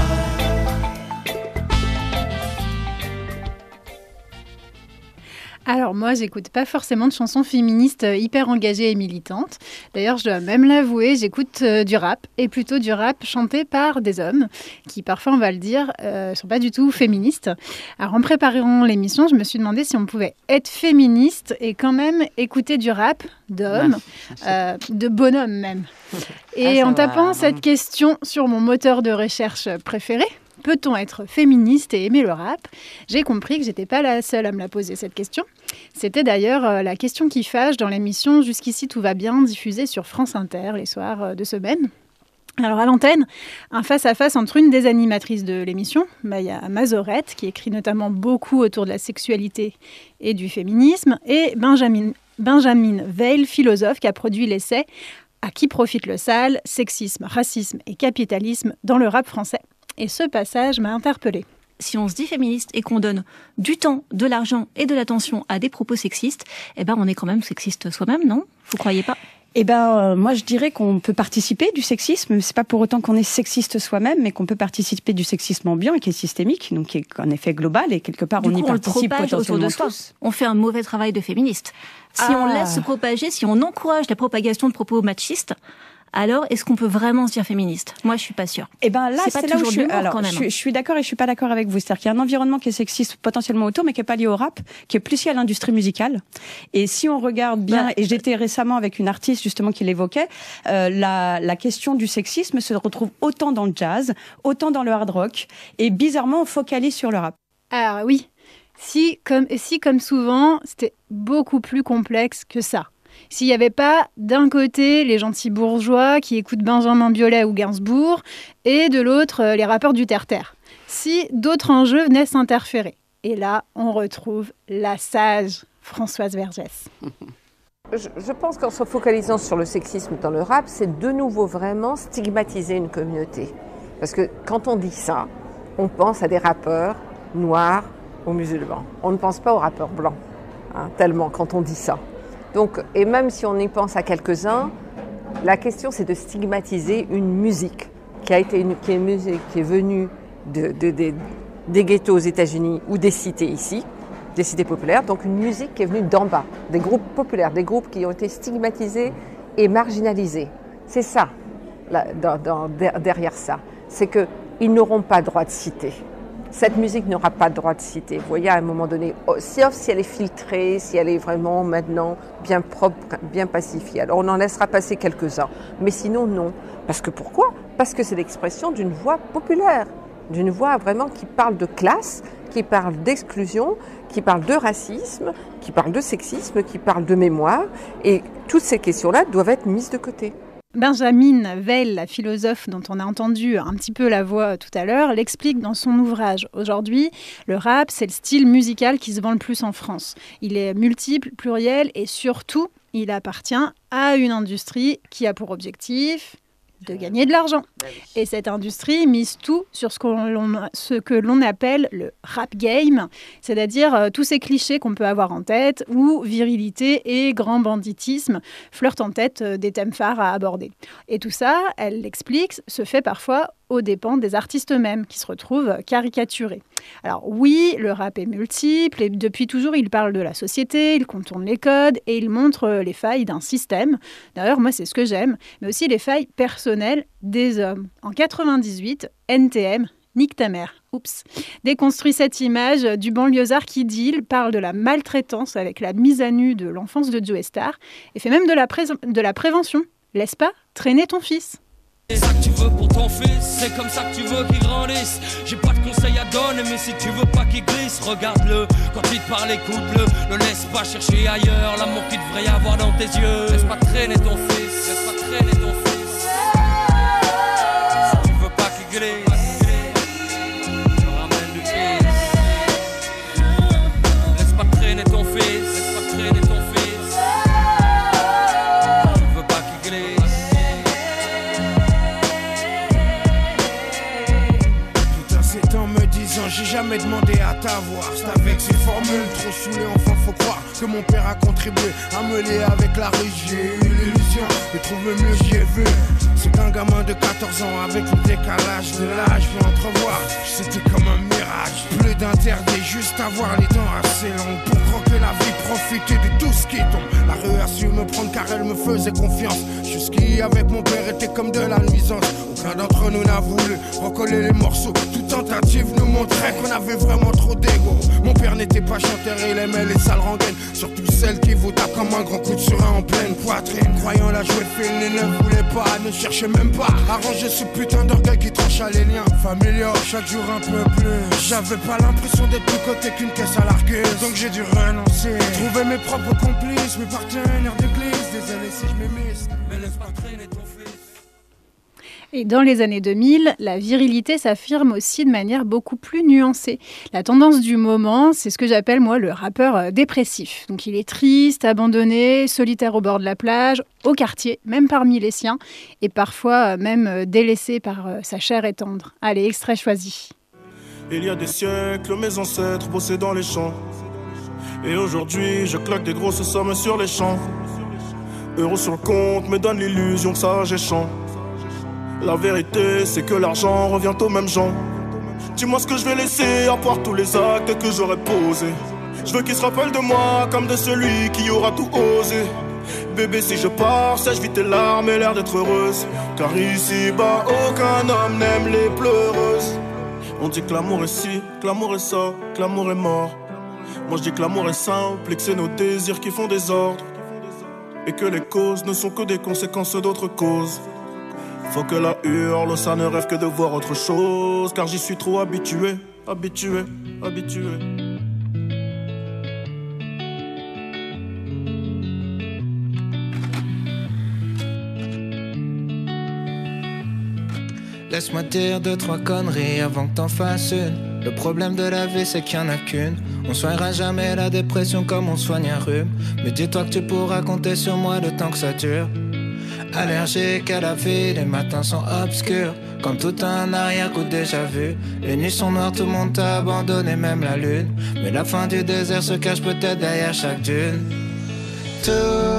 Alors moi, j'écoute pas forcément de chansons féministes hyper engagées et militantes. D'ailleurs, je dois même l'avouer, j'écoute euh, du rap, et plutôt du rap chanté par des hommes, qui parfois, on va le dire, euh, sont pas du tout féministes. Alors en préparant l'émission, je me suis demandé si on pouvait être féministe et quand même écouter du rap d'hommes, euh, de bonhommes même. Et Ah, en ça tapant va. cette question sur mon moteur de recherche préféré, peut-on être féministe et aimer le rap? J'ai compris que j'étais pas la seule à me la poser cette question. C'était d'ailleurs euh, la question qui fâche dans l'émission Jusqu'ici tout va bien, diffusée sur France Inter les soirs euh, de semaine. Alors à l'antenne, un face-à-face entre une des animatrices de l'émission, Maya Mazorette, qui écrit notamment beaucoup autour de la sexualité et du féminisme, et Benjamin, Benjamin Veil, philosophe, qui a produit l'essai « À qui profite le sale, sexisme, racisme et capitalisme dans le rap français ». Et ce passage m'a interpellée. Si on se dit féministe et qu'on donne du temps, de l'argent et de l'attention à des propos sexistes, eh ben on est quand même sexiste soi-même, non? Vous croyez pas? Eh ben, euh, moi, je dirais qu'on peut participer du sexisme. C'est pas pour autant qu'on est sexiste soi-même, mais qu'on peut participer du sexisme ambiant, qui est systémique, donc qui est en effet global, et quelque part, Du on coup, y on le participe propage autour potentiellement de soi. tous. On fait un mauvais travail de féministe. Si Ah. on laisse se propager, si on encourage la propagation de propos machistes, alors est-ce qu'on peut vraiment se dire féministe? Moi, je suis pas sûre. Eh ben là, C'est pas c'est là où toujours je de suis. l'humour, Alors, quand même. je, suis- je suis d'accord et je suis pas d'accord avec vous. C'est-à-dire qu'il y a un environnement qui est sexiste potentiellement autour, mais qui est pas lié au rap, qui est plus lié à l'industrie musicale. Et si on regarde bien, Bah, et j'étais récemment avec une artiste justement qui l'évoquait, euh, la, la question du sexisme se retrouve autant dans le jazz, autant dans le hard rock, et bizarrement, on focalise sur le rap. Alors oui, si comme, si comme souvent, c'était beaucoup plus complexe que ça. S'il n'y avait pas d'un côté les gentils bourgeois qui écoutent Benjamin Biolay ou Gainsbourg, et de l'autre euh, les rappeurs du terre-terre. Si d'autres enjeux venaient s'interférer. Et là, on retrouve la sage Françoise Vergès. Je, je pense qu'en se focalisant sur le sexisme dans le rap, c'est de nouveau vraiment stigmatiser une communauté. Parce que quand on dit ça, on pense à des rappeurs noirs ou musulmans. On ne pense pas aux rappeurs blancs, hein, tellement quand on dit ça. Donc, et même si on y pense à quelques-uns, la question c'est de stigmatiser une musique qui a été une, qui est une musique qui est venue de, de, de, des ghettos aux États-Unis ou des cités ici, des cités populaires, donc une musique qui est venue d'en bas, des groupes populaires, des groupes qui ont été stigmatisés et marginalisés. C'est ça, là, dans, dans, derrière ça, c'est qu'ils n'auront pas droit de citer. Cette musique n'aura pas de droit de citer. Vous voyez, à un moment donné, sauf si elle est filtrée, si elle est vraiment maintenant bien propre, bien pacifiée. Alors on en laissera passer quelques-uns. Mais sinon, non. Parce que pourquoi? Parce que c'est l'expression d'une voix populaire, d'une voix vraiment qui parle de classe, qui parle d'exclusion, qui parle de racisme, qui parle de sexisme, qui parle de mémoire. Et toutes ces questions-là doivent être mises de côté. Benjamin Veil, la philosophe dont on a entendu un petit peu la voix tout à l'heure, l'explique dans son ouvrage. Aujourd'hui, le rap, c'est le style musical qui se vend le plus en France. Il est multiple, pluriel et surtout, il appartient à une industrie qui a pour objectif de gagner de l'argent. Et cette industrie mise tout sur ce, qu'on, l'on, ce que l'on appelle le rap game, c'est-à-dire euh, tous ces clichés qu'on peut avoir en tête, où virilité et grand banditisme flirtent en tête euh, des thèmes phares à aborder. Et tout ça, elle l'explique, se fait parfois aux dépens des artistes eux-mêmes, qui se retrouvent caricaturés. Alors oui, le rap est multiple, et depuis toujours, il parle de la société, il contourne les codes, et il montre les failles d'un système. D'ailleurs, moi, c'est ce que j'aime, mais aussi les failles personnelles des hommes. En quatre-vingt-dix-huit, N T M, nique ta mère, oups, déconstruit cette image du banlieusard qui deal, parle de la maltraitance avec la mise à nu de l'enfance de Joe Star, et fait même de la, pré- de la prévention. Laisse pas traîner ton fils. C'est ça que tu veux pour ton fils, c'est comme ça que tu veux qu'il grandisse. J'ai pas de conseils à donner, mais si tu veux pas qu'il glisse, regarde-le. Quand il te parle, écoute-le. Ne laisse pas chercher ailleurs l'amour qu'il devrait y avoir dans tes yeux. Laisse pas traîner ton fils, laisse pas traîner ton fils. Si tu veux pas qu'il glisse. jamais demandé à t'avoir. C'est avec ces formules trop saoulées, enfin faut croire que mon père a contribué à me lier avec la rue. J'ai eu l'illusion de trouver mieux, j'y ai vu. C'est qu'un gamin de quatorze ans avec le décalage de l'âge peut entrevoir. C'était comme un mirage, plus d'interdit, juste avoir les dents assez longues pour croquer la vie, profiter de tout ce qui tombe. La rue a su me prendre car elle me faisait confiance. Jusqu'y avec mon père était comme de la nuisance. Aucun d'entre nous n'a voulu recoller les morceaux. Toute tentative nous montrait qu'on avait vraiment trop d'ego. Mon père n'était pas chanteur, il aimait les sales rengaines, surtout celles qui vous tapent comme un grand coup de surin en pleine poitrine. Croyant la jouer fine, il ne voulait pas, ne cherchait même pas à ranger ce putain d'orgueil qui trancha les liens familiaux. Chaque jour un peu plus, j'avais pas l'impression d'être plus côté qu'une caisse à largueuse. Donc j'ai dû renoncer, trouver mes propres complices, mes partenaires d'église. Désolé si je m'émisse, mais laisse pas traîner ton fils. Et dans les années deux mille, la virilité s'affirme aussi de manière beaucoup plus nuancée. La tendance du moment, c'est ce que j'appelle moi le rappeur dépressif. Donc il est triste, abandonné, solitaire au bord de la plage, au quartier, même parmi les siens, et parfois même délaissé par sa chair et tendre. Allez, extrait choisi. Il y a des siècles, mes ancêtres bossaient dans les champs. Et aujourd'hui, je claque des grosses sommes sur les champs. Euros sur le compte me donne l'illusion que ça j'échange. La vérité, c'est que l'argent revient aux mêmes gens. Dis-moi ce que je vais laisser à part tous les actes que j'aurais posés. Je veux qu'ils se rappellent de moi comme de celui qui aura tout osé. Bébé, si je pars, sèche vite tes larmes et l'air d'être heureuse. Car ici-bas, aucun homme n'aime les pleureuses. On dit que l'amour est ci, que l'amour est ça, que l'amour est mort. Moi je dis que l'amour est simple et que c'est nos désirs qui font désordre. Et que les causes ne sont que des conséquences d'autres causes. Faut que la hurle, ça ne rêve que de voir autre chose. Car j'y suis trop habitué, habitué, habitué. Laisse-moi dire deux, trois conneries avant que t'en fasses une. Le problème de la vie c'est qu'il n'y en a qu'une. On soignera jamais la dépression comme on soigne un rhume. Mais dis-toi que tu pourras compter sur moi le temps que ça dure. Allergique à la vie, les matins sont obscurs. Comme tout un arrière-coup déjà vu. Les nuits sont noires, tout le monde t'a abandonné, même la lune. Mais la fin du désert se cache peut-être derrière chaque dune. Tout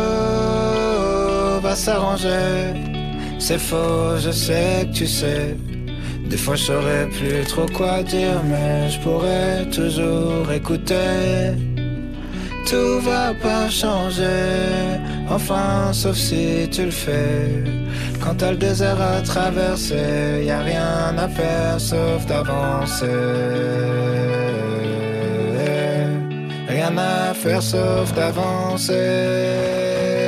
va s'arranger. C'est faux, je sais que tu sais. Des fois je saurais plus trop quoi dire, mais je pourrais toujours écouter. Tout va pas changer, enfin sauf si tu le fais. Quand t'as le désert à traverser, y a rien à faire sauf d'avancer. Rien à faire sauf d'avancer.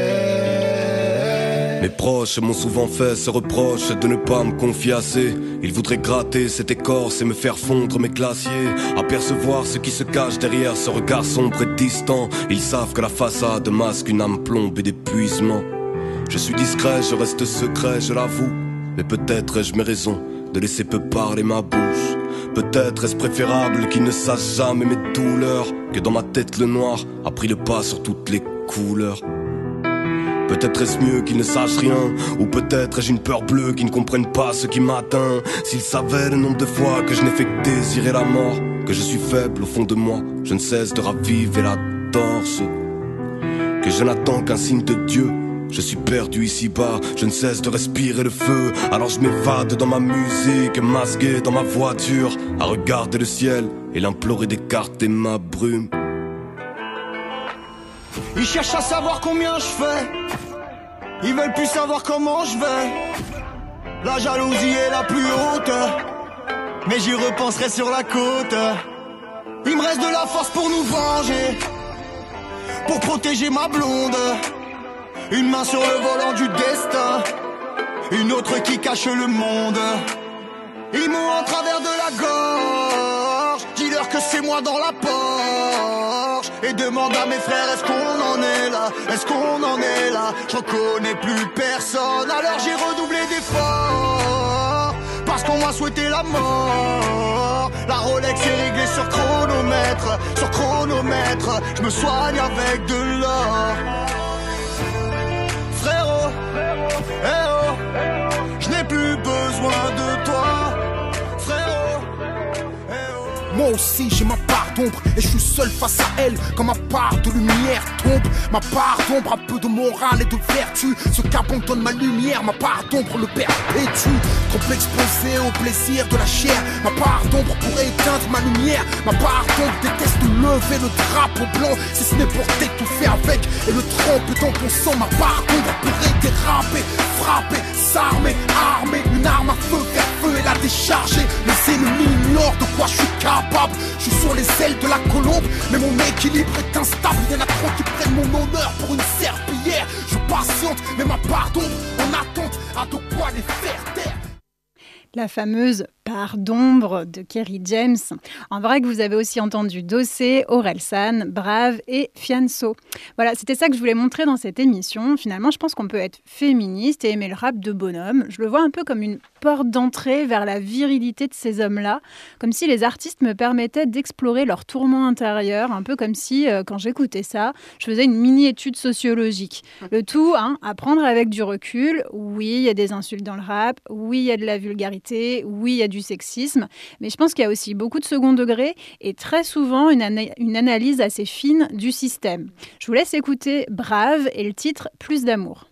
Mes proches m'ont souvent fait ce reproche de ne pas me confier assez. Ils voudraient gratter cette écorce et me faire fondre mes glaciers. Apercevoir ce qui se cache derrière ce regard sombre et distant. Ils savent que la façade masque une âme plombée d'épuisement. Je suis discret, je reste secret, je l'avoue. Mais peut-être ai-je mes raisons de laisser peu parler ma bouche. Peut-être est-ce préférable qu'ils ne sachent jamais mes douleurs, que dans ma tête le noir a pris le pas sur toutes les couleurs. Peut-être est-ce mieux qu'ils ne sachent rien, ou peut-être ai-je une peur bleue qui ne comprenne pas ce qui m'atteint. S'ils savaient le nombre de fois que je n'ai fait que désirer la mort, que je suis faible au fond de moi, je ne cesse de raviver la torche. Que je n'attends qu'un signe de Dieu, je suis perdu ici-bas, je ne cesse de respirer le feu. Alors je m'évade dans ma musique, masqué dans ma voiture, à regarder le ciel et l'implorer d'écarter ma brume. Ils cherchent à savoir combien je fais. Ils veulent plus savoir comment je vais. La jalousie est la plus haute, mais j'y repenserai sur la côte. Il me reste de la force pour nous venger, pour protéger ma blonde. Une main sur le volant du destin, une autre qui cache le monde. Ils m'ont en travers de la gorge, dis-leur que c'est moi dans la Porsche. Et demande à mes frères, est-ce qu'on en est là? Est-ce qu'on en est là? Je reconnais plus personne, alors j'ai redoublé d'efforts, parce qu'on m'a souhaité la mort. La Rolex est réglée sur chronomètre, sur chronomètre. Je me soigne avec de l'or. Frérot, eh oh, je n'ai plus besoin de toi. Frérot, eh oh. Mon aussi j'ai ma part d'ombre et je suis seul face à elle. Quand ma part de lumière tombe, ma part d'ombre, un peu de morale et de vertu. Ce qu'abandonne ma lumière, ma part d'ombre le perpétue. Trop exposé au plaisir de la chair, ma part d'ombre pourrait éteindre ma lumière. Ma part d'ombre déteste lever le drapeau blanc, si ce n'est pour t'étouffer avec et le tremper dans ton sang. Ma part d'ombre pourrait déraper, frapper, s'armer, armer, une arme à feu, faire feu et la décharger. Les ennemis ignorent de quoi je suis capable. Je suis sur les ailes de la colombe, mais mon équilibre est instable. Il y en a trop qui prennent mon honneur pour une serpillière. Je patiente, mais ma part d'ombre en attente a de quoi les faire taire. La fameuse part d'ombre de Kerry James. En vrai que vous avez aussi entendu Dossé, Orelsan, Brave et Fianso. Voilà, c'était ça que je voulais montrer dans cette émission. Finalement, je pense qu'on peut être féministe et aimer le rap de bonhomme. Je le vois un peu comme une porte d'entrée vers la virilité de ces hommes-là, comme si les artistes me permettaient d'explorer leur tourment intérieur, un peu comme si, euh, quand j'écoutais ça, je faisais une mini-étude sociologique. Le tout, hein, à prendre avec du recul. Oui, il y a des insultes dans le rap. Oui, il y a de la vulgarité. Oui, il y a du sexisme, mais je pense qu'il y a aussi beaucoup de second degré et très souvent une, ana- une analyse assez fine du système. Je vous laisse écouter Brave et le titre Plus d'amour.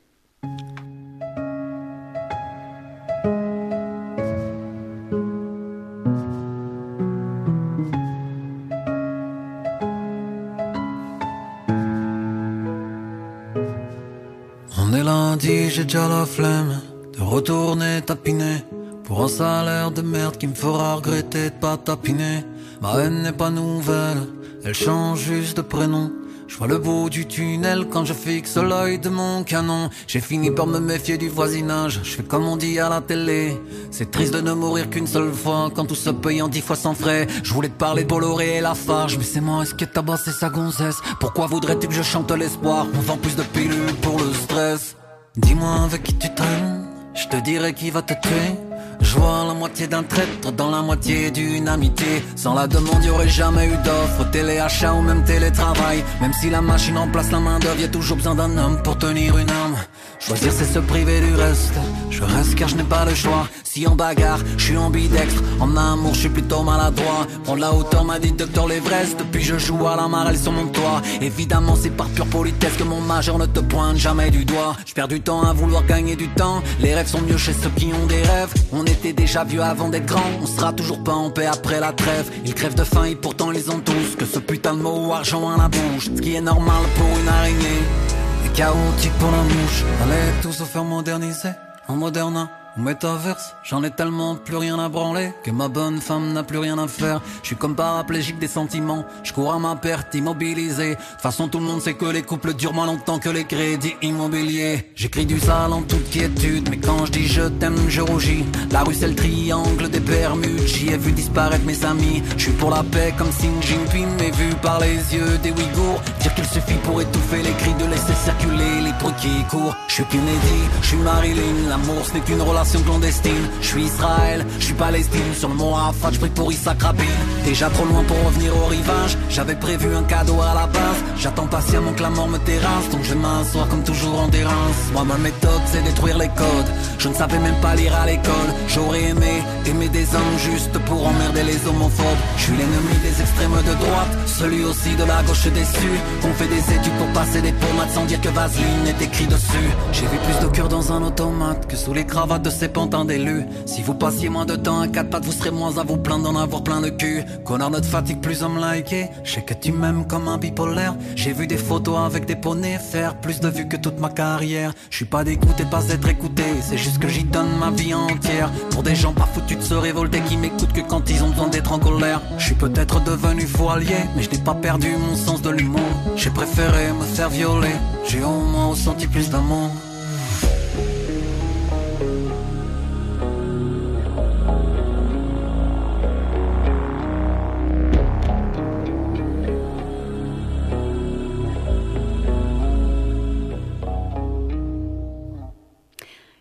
On est lundi, j'ai déjà la flemme de retourner tapiner pour un salaire de merde qui me fera regretter de pas tapiner. Ma haine n'est pas nouvelle, elle change juste de prénom. Je vois le bout du tunnel quand je fixe l'œil de mon canon. J'ai fini par me méfier du voisinage, je fais comme on dit à la télé. C'est triste de ne mourir qu'une seule fois quand tout se paye en dix fois sans frais. Je voulais te parler de Bolloré et Lafarge, mais c'est moi, est-ce que t'as bossé sa gonzesse? Pourquoi voudrais-tu que je chante l'espoir? On vend plus de pilules pour le stress. Dis-moi avec qui tu traînes, je te dirai qui va te tuer. Je vois la moitié d'un traître dans la moitié d'une amitié. Sans la demande, y'aurait jamais eu d'offre, téléachat ou même télétravail. Même si la machine remplace la main d'œuvre, y'a toujours besoin d'un homme pour tenir une arme. Choisir c'est se priver du reste. Je reste car je n'ai pas le choix. Si en bagarre, je suis ambidextre. En amour, je suis plutôt maladroit. Prendre la hauteur m'a dit docteur l'Everest. Depuis je joue à la marelle sur mon toit. Évidemment c'est par pure politesse que mon majeur ne te pointe jamais du doigt. Je perds du temps à vouloir gagner du temps. Les rêves sont mieux chez ceux qui ont des rêves. On était déjà vieux avant d'être grand. On sera toujours pas en paix après la trêve. Ils crèvent de faim et pourtant ils ont tous que ce putain de mot argent à la bouche. Ce qui est normal pour une araignée et chaotique pour la mouche. Allez tous se faire moderniser en moderne ou métaverse. J'en ai tellement plus rien à branler que ma bonne femme n'a plus rien à faire. Je suis comme paraplégique des sentiments, je cours à ma perte immobilisé. De toute façon tout le monde sait que les couples durent moins longtemps que les crédits immobiliers. J'écris du sale en toute quiétude, mais quand je dis je t'aime je rougis. La rue c'est le triangle des Bermudes, j'y ai vu disparaître mes amis. Je suis pour la paix comme Xi Jinping, mais vu par les yeux des Ouïghours. Dire qu'il suffit pour étouffer les cris de laisser circuler les bruits qui courent. Je suis Kennedy, je suis Marilyn, l'amour ce n'est qu'une relation clandestine. Je suis Israël, je suis Palestine. Sur le mont Arafat, je prie pour Isaac Rabin. Déjà trop loin pour revenir au rivage. J'avais prévu un cadeau à la base. J'attends patiemment que la mort me terrasse. Donc je vais m'asseoir comme toujours en dérince. Moi ma méthode c'est détruire les codes. Je ne savais même pas lire à l'école. J'aurais aimé aimer des hommes juste pour emmerder les homophobes. Je suis l'ennemi des extrêmes de droite, celui aussi de la gauche déçue. Qu'on fait des études pour passer des pommades sans dire que Vaseline est écrit dessus. J'ai vu plus de cœur dans un automate que sous les cravates de ces pantins d'élus. Si vous passiez moins de temps à quatre pattes, vous serez moins à vous plaindre d'en avoir plein de cul. Connard ne te fatigue plus à me liker. Je sais que tu m'aimes comme un bipolaire. J'ai vu des photos avec des poneys faire plus de vues que toute ma carrière. Je suis pas dégoûté de pas être écouté, c'est juste que j'y donne ma vie entière. Pour des gens pas foutus de se révolter qui m'écoutent que quand ils ont besoin d'être en colère. Je suis peut-être devenu faux allié, mais je n'ai pas perdu mon sens de l'humour. J'ai préféré me faire violer, j'ai au moins ressenti plus d'amour.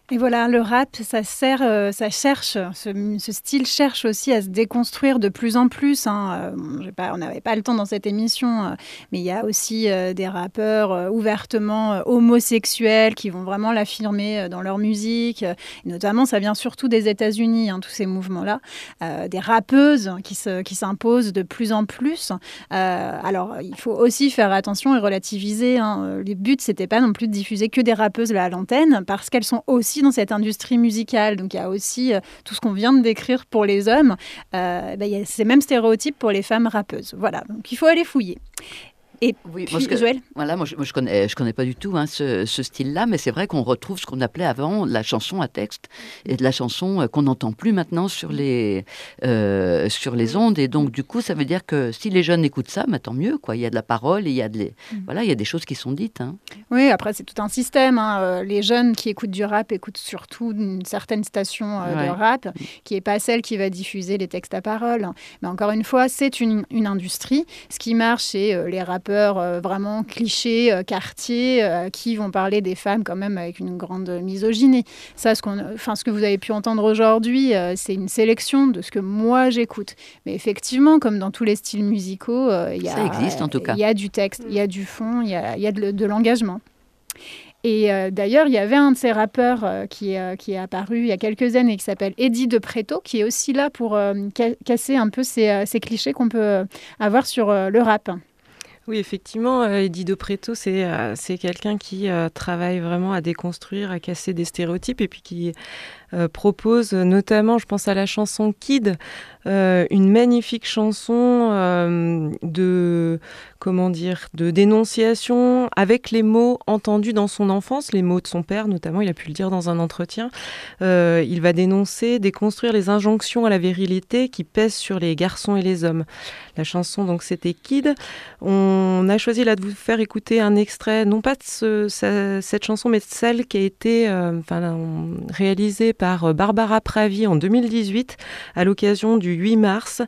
Et voilà, le rap, ça sert, euh, ça cherche, ce, ce style cherche aussi à se déconstruire de plus en plus. Hein. Euh, j'ai pas, on n'avait pas le temps dans cette émission, euh, mais il y a aussi euh, des rappeurs euh, ouvertement euh, homosexuels qui vont vraiment l'affirmer euh, dans leur musique. Et notamment, ça vient surtout des États-Unis, hein, tous ces mouvements-là. Euh, des rappeuses qui, se, qui s'imposent de plus en plus. Euh, alors, il faut aussi faire attention et relativiser. Hein. Le but, c'était pas non plus de diffuser que des rappeuses là à l'antenne, parce qu'elles sont aussi dans cette industrie musicale. Donc il y a aussi euh, tout ce qu'on vient de décrire pour les hommes. Euh, ben, il y a ces mêmes stéréotypes pour les femmes rappeuses. Voilà, donc il faut aller fouiller. Et oui, puis, moi, que, Joël voilà, moi, je, moi, je connais, je connais pas du tout hein, ce, ce style-là, mais c'est vrai qu'on retrouve ce qu'on appelait avant la chanson à texte et de la chanson qu'on n'entend plus maintenant sur les, euh, sur les ondes. Et donc, du coup, ça veut dire que si les jeunes écoutent ça, bah, tant mieux, quoi. Il y a de la parole, il y a, de les, mmh. voilà, il y a des choses qui sont dites. Hein. Oui, après, c'est tout un système. Hein. Les jeunes qui écoutent du rap écoutent surtout une certaine station euh, ouais. de rap, qui n'est pas celle qui va diffuser les textes à parole. Mais encore une fois, c'est une, une industrie. Ce qui marche, c'est euh, les rappeurs euh, vraiment clichés, euh, quartiers, euh, qui vont parler des femmes quand même avec une grande misogynie. Ça, ce, qu'on, enfin, ce que vous avez pu entendre aujourd'hui, euh, c'est une sélection de ce que moi j'écoute. Mais effectivement, comme dans tous les styles musicaux, euh, y a, ça existe en tout cas. Il y a du texte, il y a du fond, il y a, y a de, de l'engagement. Et euh, d'ailleurs, il y avait un de ces rappeurs euh, qui, euh, qui est apparu il y a quelques années, qui s'appelle Eddie De Pretto, qui est aussi là pour euh, ca- casser un peu ces, euh, ces clichés qu'on peut avoir sur euh, le rap. Oui, effectivement, euh, Eddie De Pretto, c'est, euh, c'est quelqu'un qui euh, travaille vraiment à déconstruire, à casser des stéréotypes et puis qui euh, propose notamment, je pense à la chanson Kid, euh, une magnifique chanson euh, de, comment dire, de dénonciation avec les mots entendus dans son enfance, les mots de son père notamment, il a pu le dire dans un entretien. Euh, il va dénoncer, déconstruire les injonctions à la virilité qui pèsent sur les garçons et les hommes. La chanson, donc, c'était Kid. On a choisi là de vous faire écouter un extrait, non pas de ce, sa, cette chanson, mais de celle qui a été euh, enfin, réalisée par Barbara Pravi en deux mille dix-huit, à l'occasion du huit mars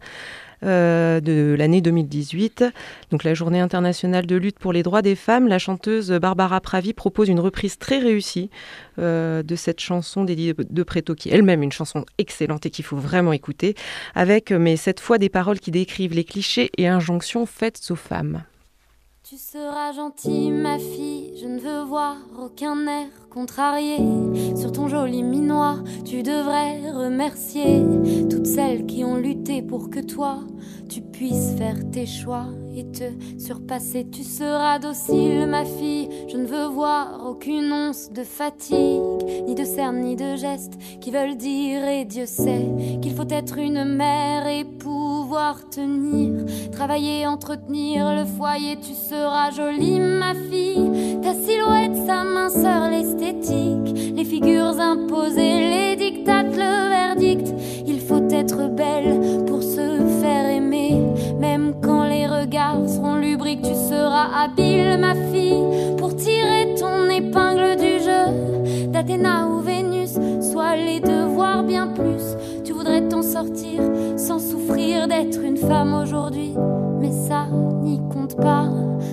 euh, de l'année deux mille dix-huit, donc la journée internationale de lutte pour les droits des femmes. La chanteuse Barbara Pravi propose une reprise très réussie euh, de cette chanson d'Eddie De Pretto, qui est elle-même une chanson excellente et qu'il faut vraiment écouter, avec, mais cette fois, des paroles qui décrivent les clichés et injonctions faites aux femmes. Tu seras gentille, ma fille, je ne veux voir aucun air contrarié. Sur ton joli minois, tu devrais remercier toutes celles qui ont lutté pour que toi, tu puisses faire tes choix et te surpasser. Tu seras docile, ma fille, je ne veux voir aucune once de fatigue, ni de cernes, ni de gestes qui veulent dire, et Dieu sait qu'il faut être une mère et pouvoir tenir, travailler, entretenir le foyer. Tu seras jolie, ma fille, ta silhouette, sa minceur, l'esthétique, les figures imposées, les dictates, le verdict. Il faut être belle pour se faire aimer, même quand les regards seront lubriques. Tu seras habile, ma fille, pour tirer ton épingle du jeu, d'Athéna ou Vénus, soit les devoirs bien plus. Tu voudrais t'en sortir sans souffrir d'être une femme aujourd'hui, mais ça n'y compte pas.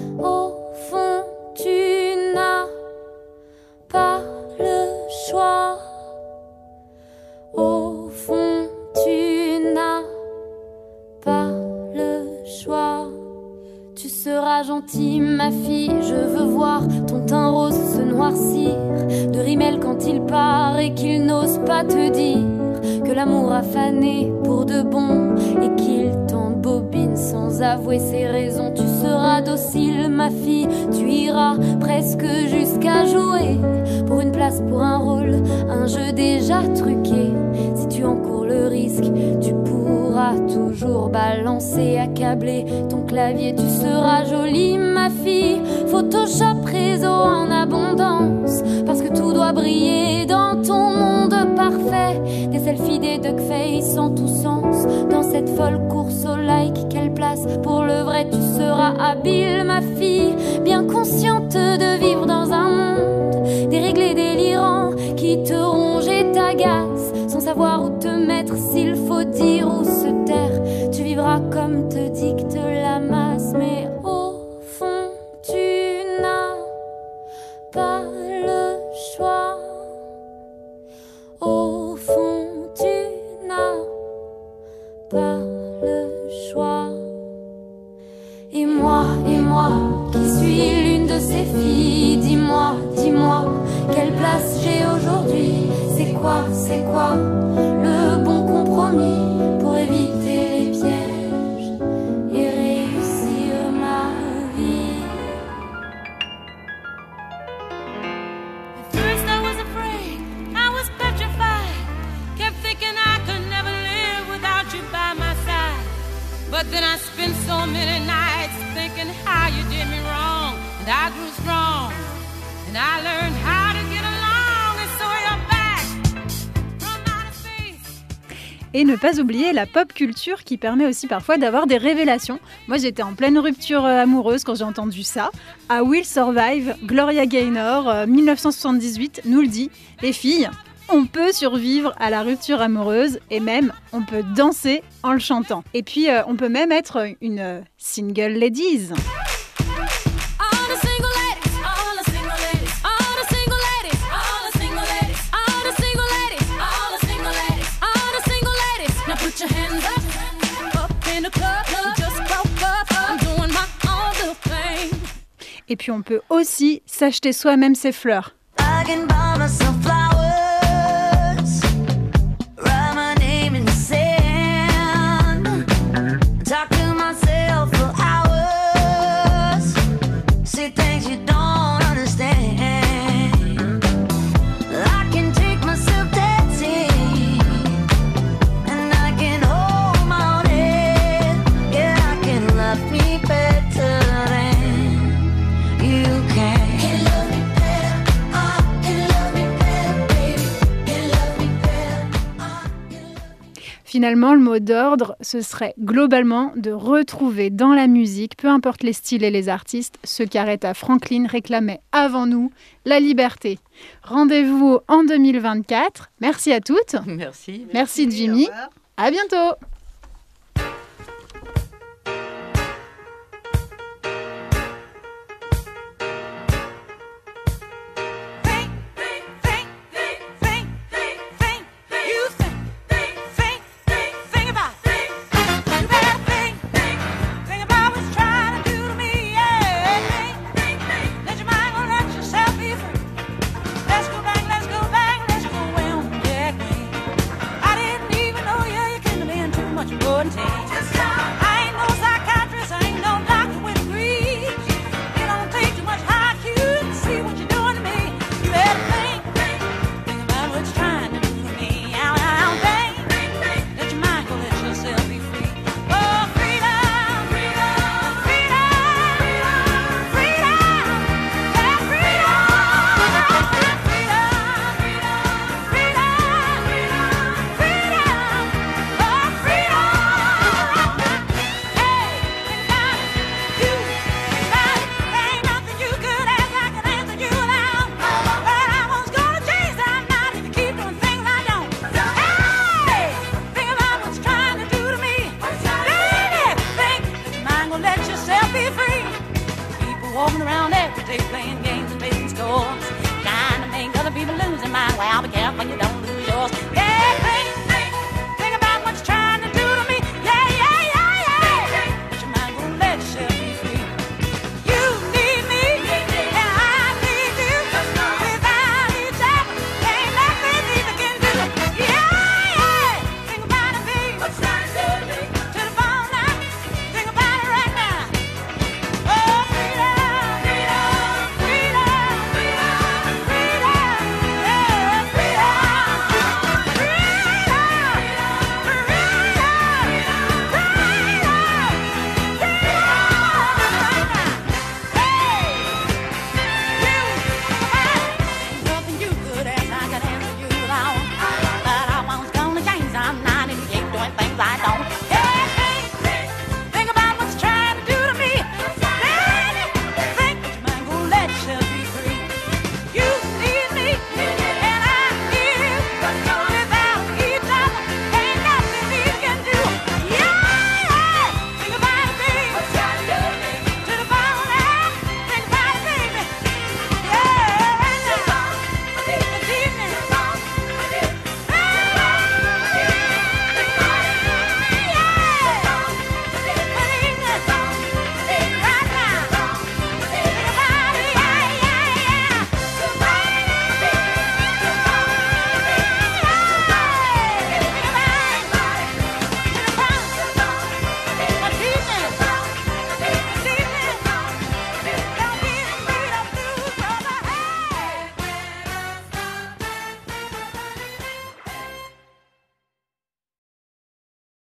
Au fond, tu n'as pas le choix. Au fond, tu n'as pas le choix. Tu seras gentille, ma fille, je veux voir ton teint rose se noircir de rimel quand il part et qu'il n'ose pas te dire que l'amour a fané pour de bon et qu'il t'embobine sans avouer ses raisons. Tu seras docile, ma fille, tu iras presque jusqu'à jouer pour une place, pour un rôle, un jeu déjà truqué. Si tu encours le risque, tu pourras toujours balancer, accabler ton clavier. Tu seras jolie, ma fille, Photoshop, réseau en abondance, parce que tout doit briller dans ton monde parfait. Des selfies, des duckface en tous sens, dans cette folle course au like. Quelle place pour le vrai? Tu seras habile, ma fille, bien consciente de vivre dans un monde déréglé, délirant, qui te ronge et t'agace, sans savoir où te mettre, s'il faut dire ou se taire. Tu vivras comme te dicte la masse, mais au fond tu n'as pas le choix. moi et moi qui suis l'une de ces filles. Dis-moi, dis-moi, quelle place j'ai aujourd'hui? C'est quoi, c'est quoi le bon compromis pour éviter les pièges et réussir ma vie? At first I was afraid, I was petrified, kept thinking I could never live without you by my side. But then I spent so many nights thinking how you did me wrong, and I grew strong, and I learned how to get along, and so you're back from outer space. Et ne pas oublier la pop culture qui permet aussi parfois d'avoir des révélations. Moi, j'étais en pleine rupture euh, amoureuse quand j'ai entendu ça. I Will Survive, Gloria Gaynor, euh, dix-neuf cent soixante-dix-huit, nous le dit. Les filles, on peut survivre à la rupture amoureuse et même on peut danser en le chantant. Et puis, euh, on peut même être une euh, single ladies. Et puis on peut aussi s'acheter soi-même ses fleurs. Finalement, le mot d'ordre, ce serait globalement de retrouver dans la musique, peu importe les styles et les artistes, ce qu'Aretha Franklin réclamait avant nous, la liberté. Rendez-vous en deux mille vingt-quatre. Merci à toutes. Merci. Merci Jimmy. À bientôt. Walking around every day playing games and making scores. Kind of ain't gonna be losing mine. Well, be careful you don't lose yours. Yeah,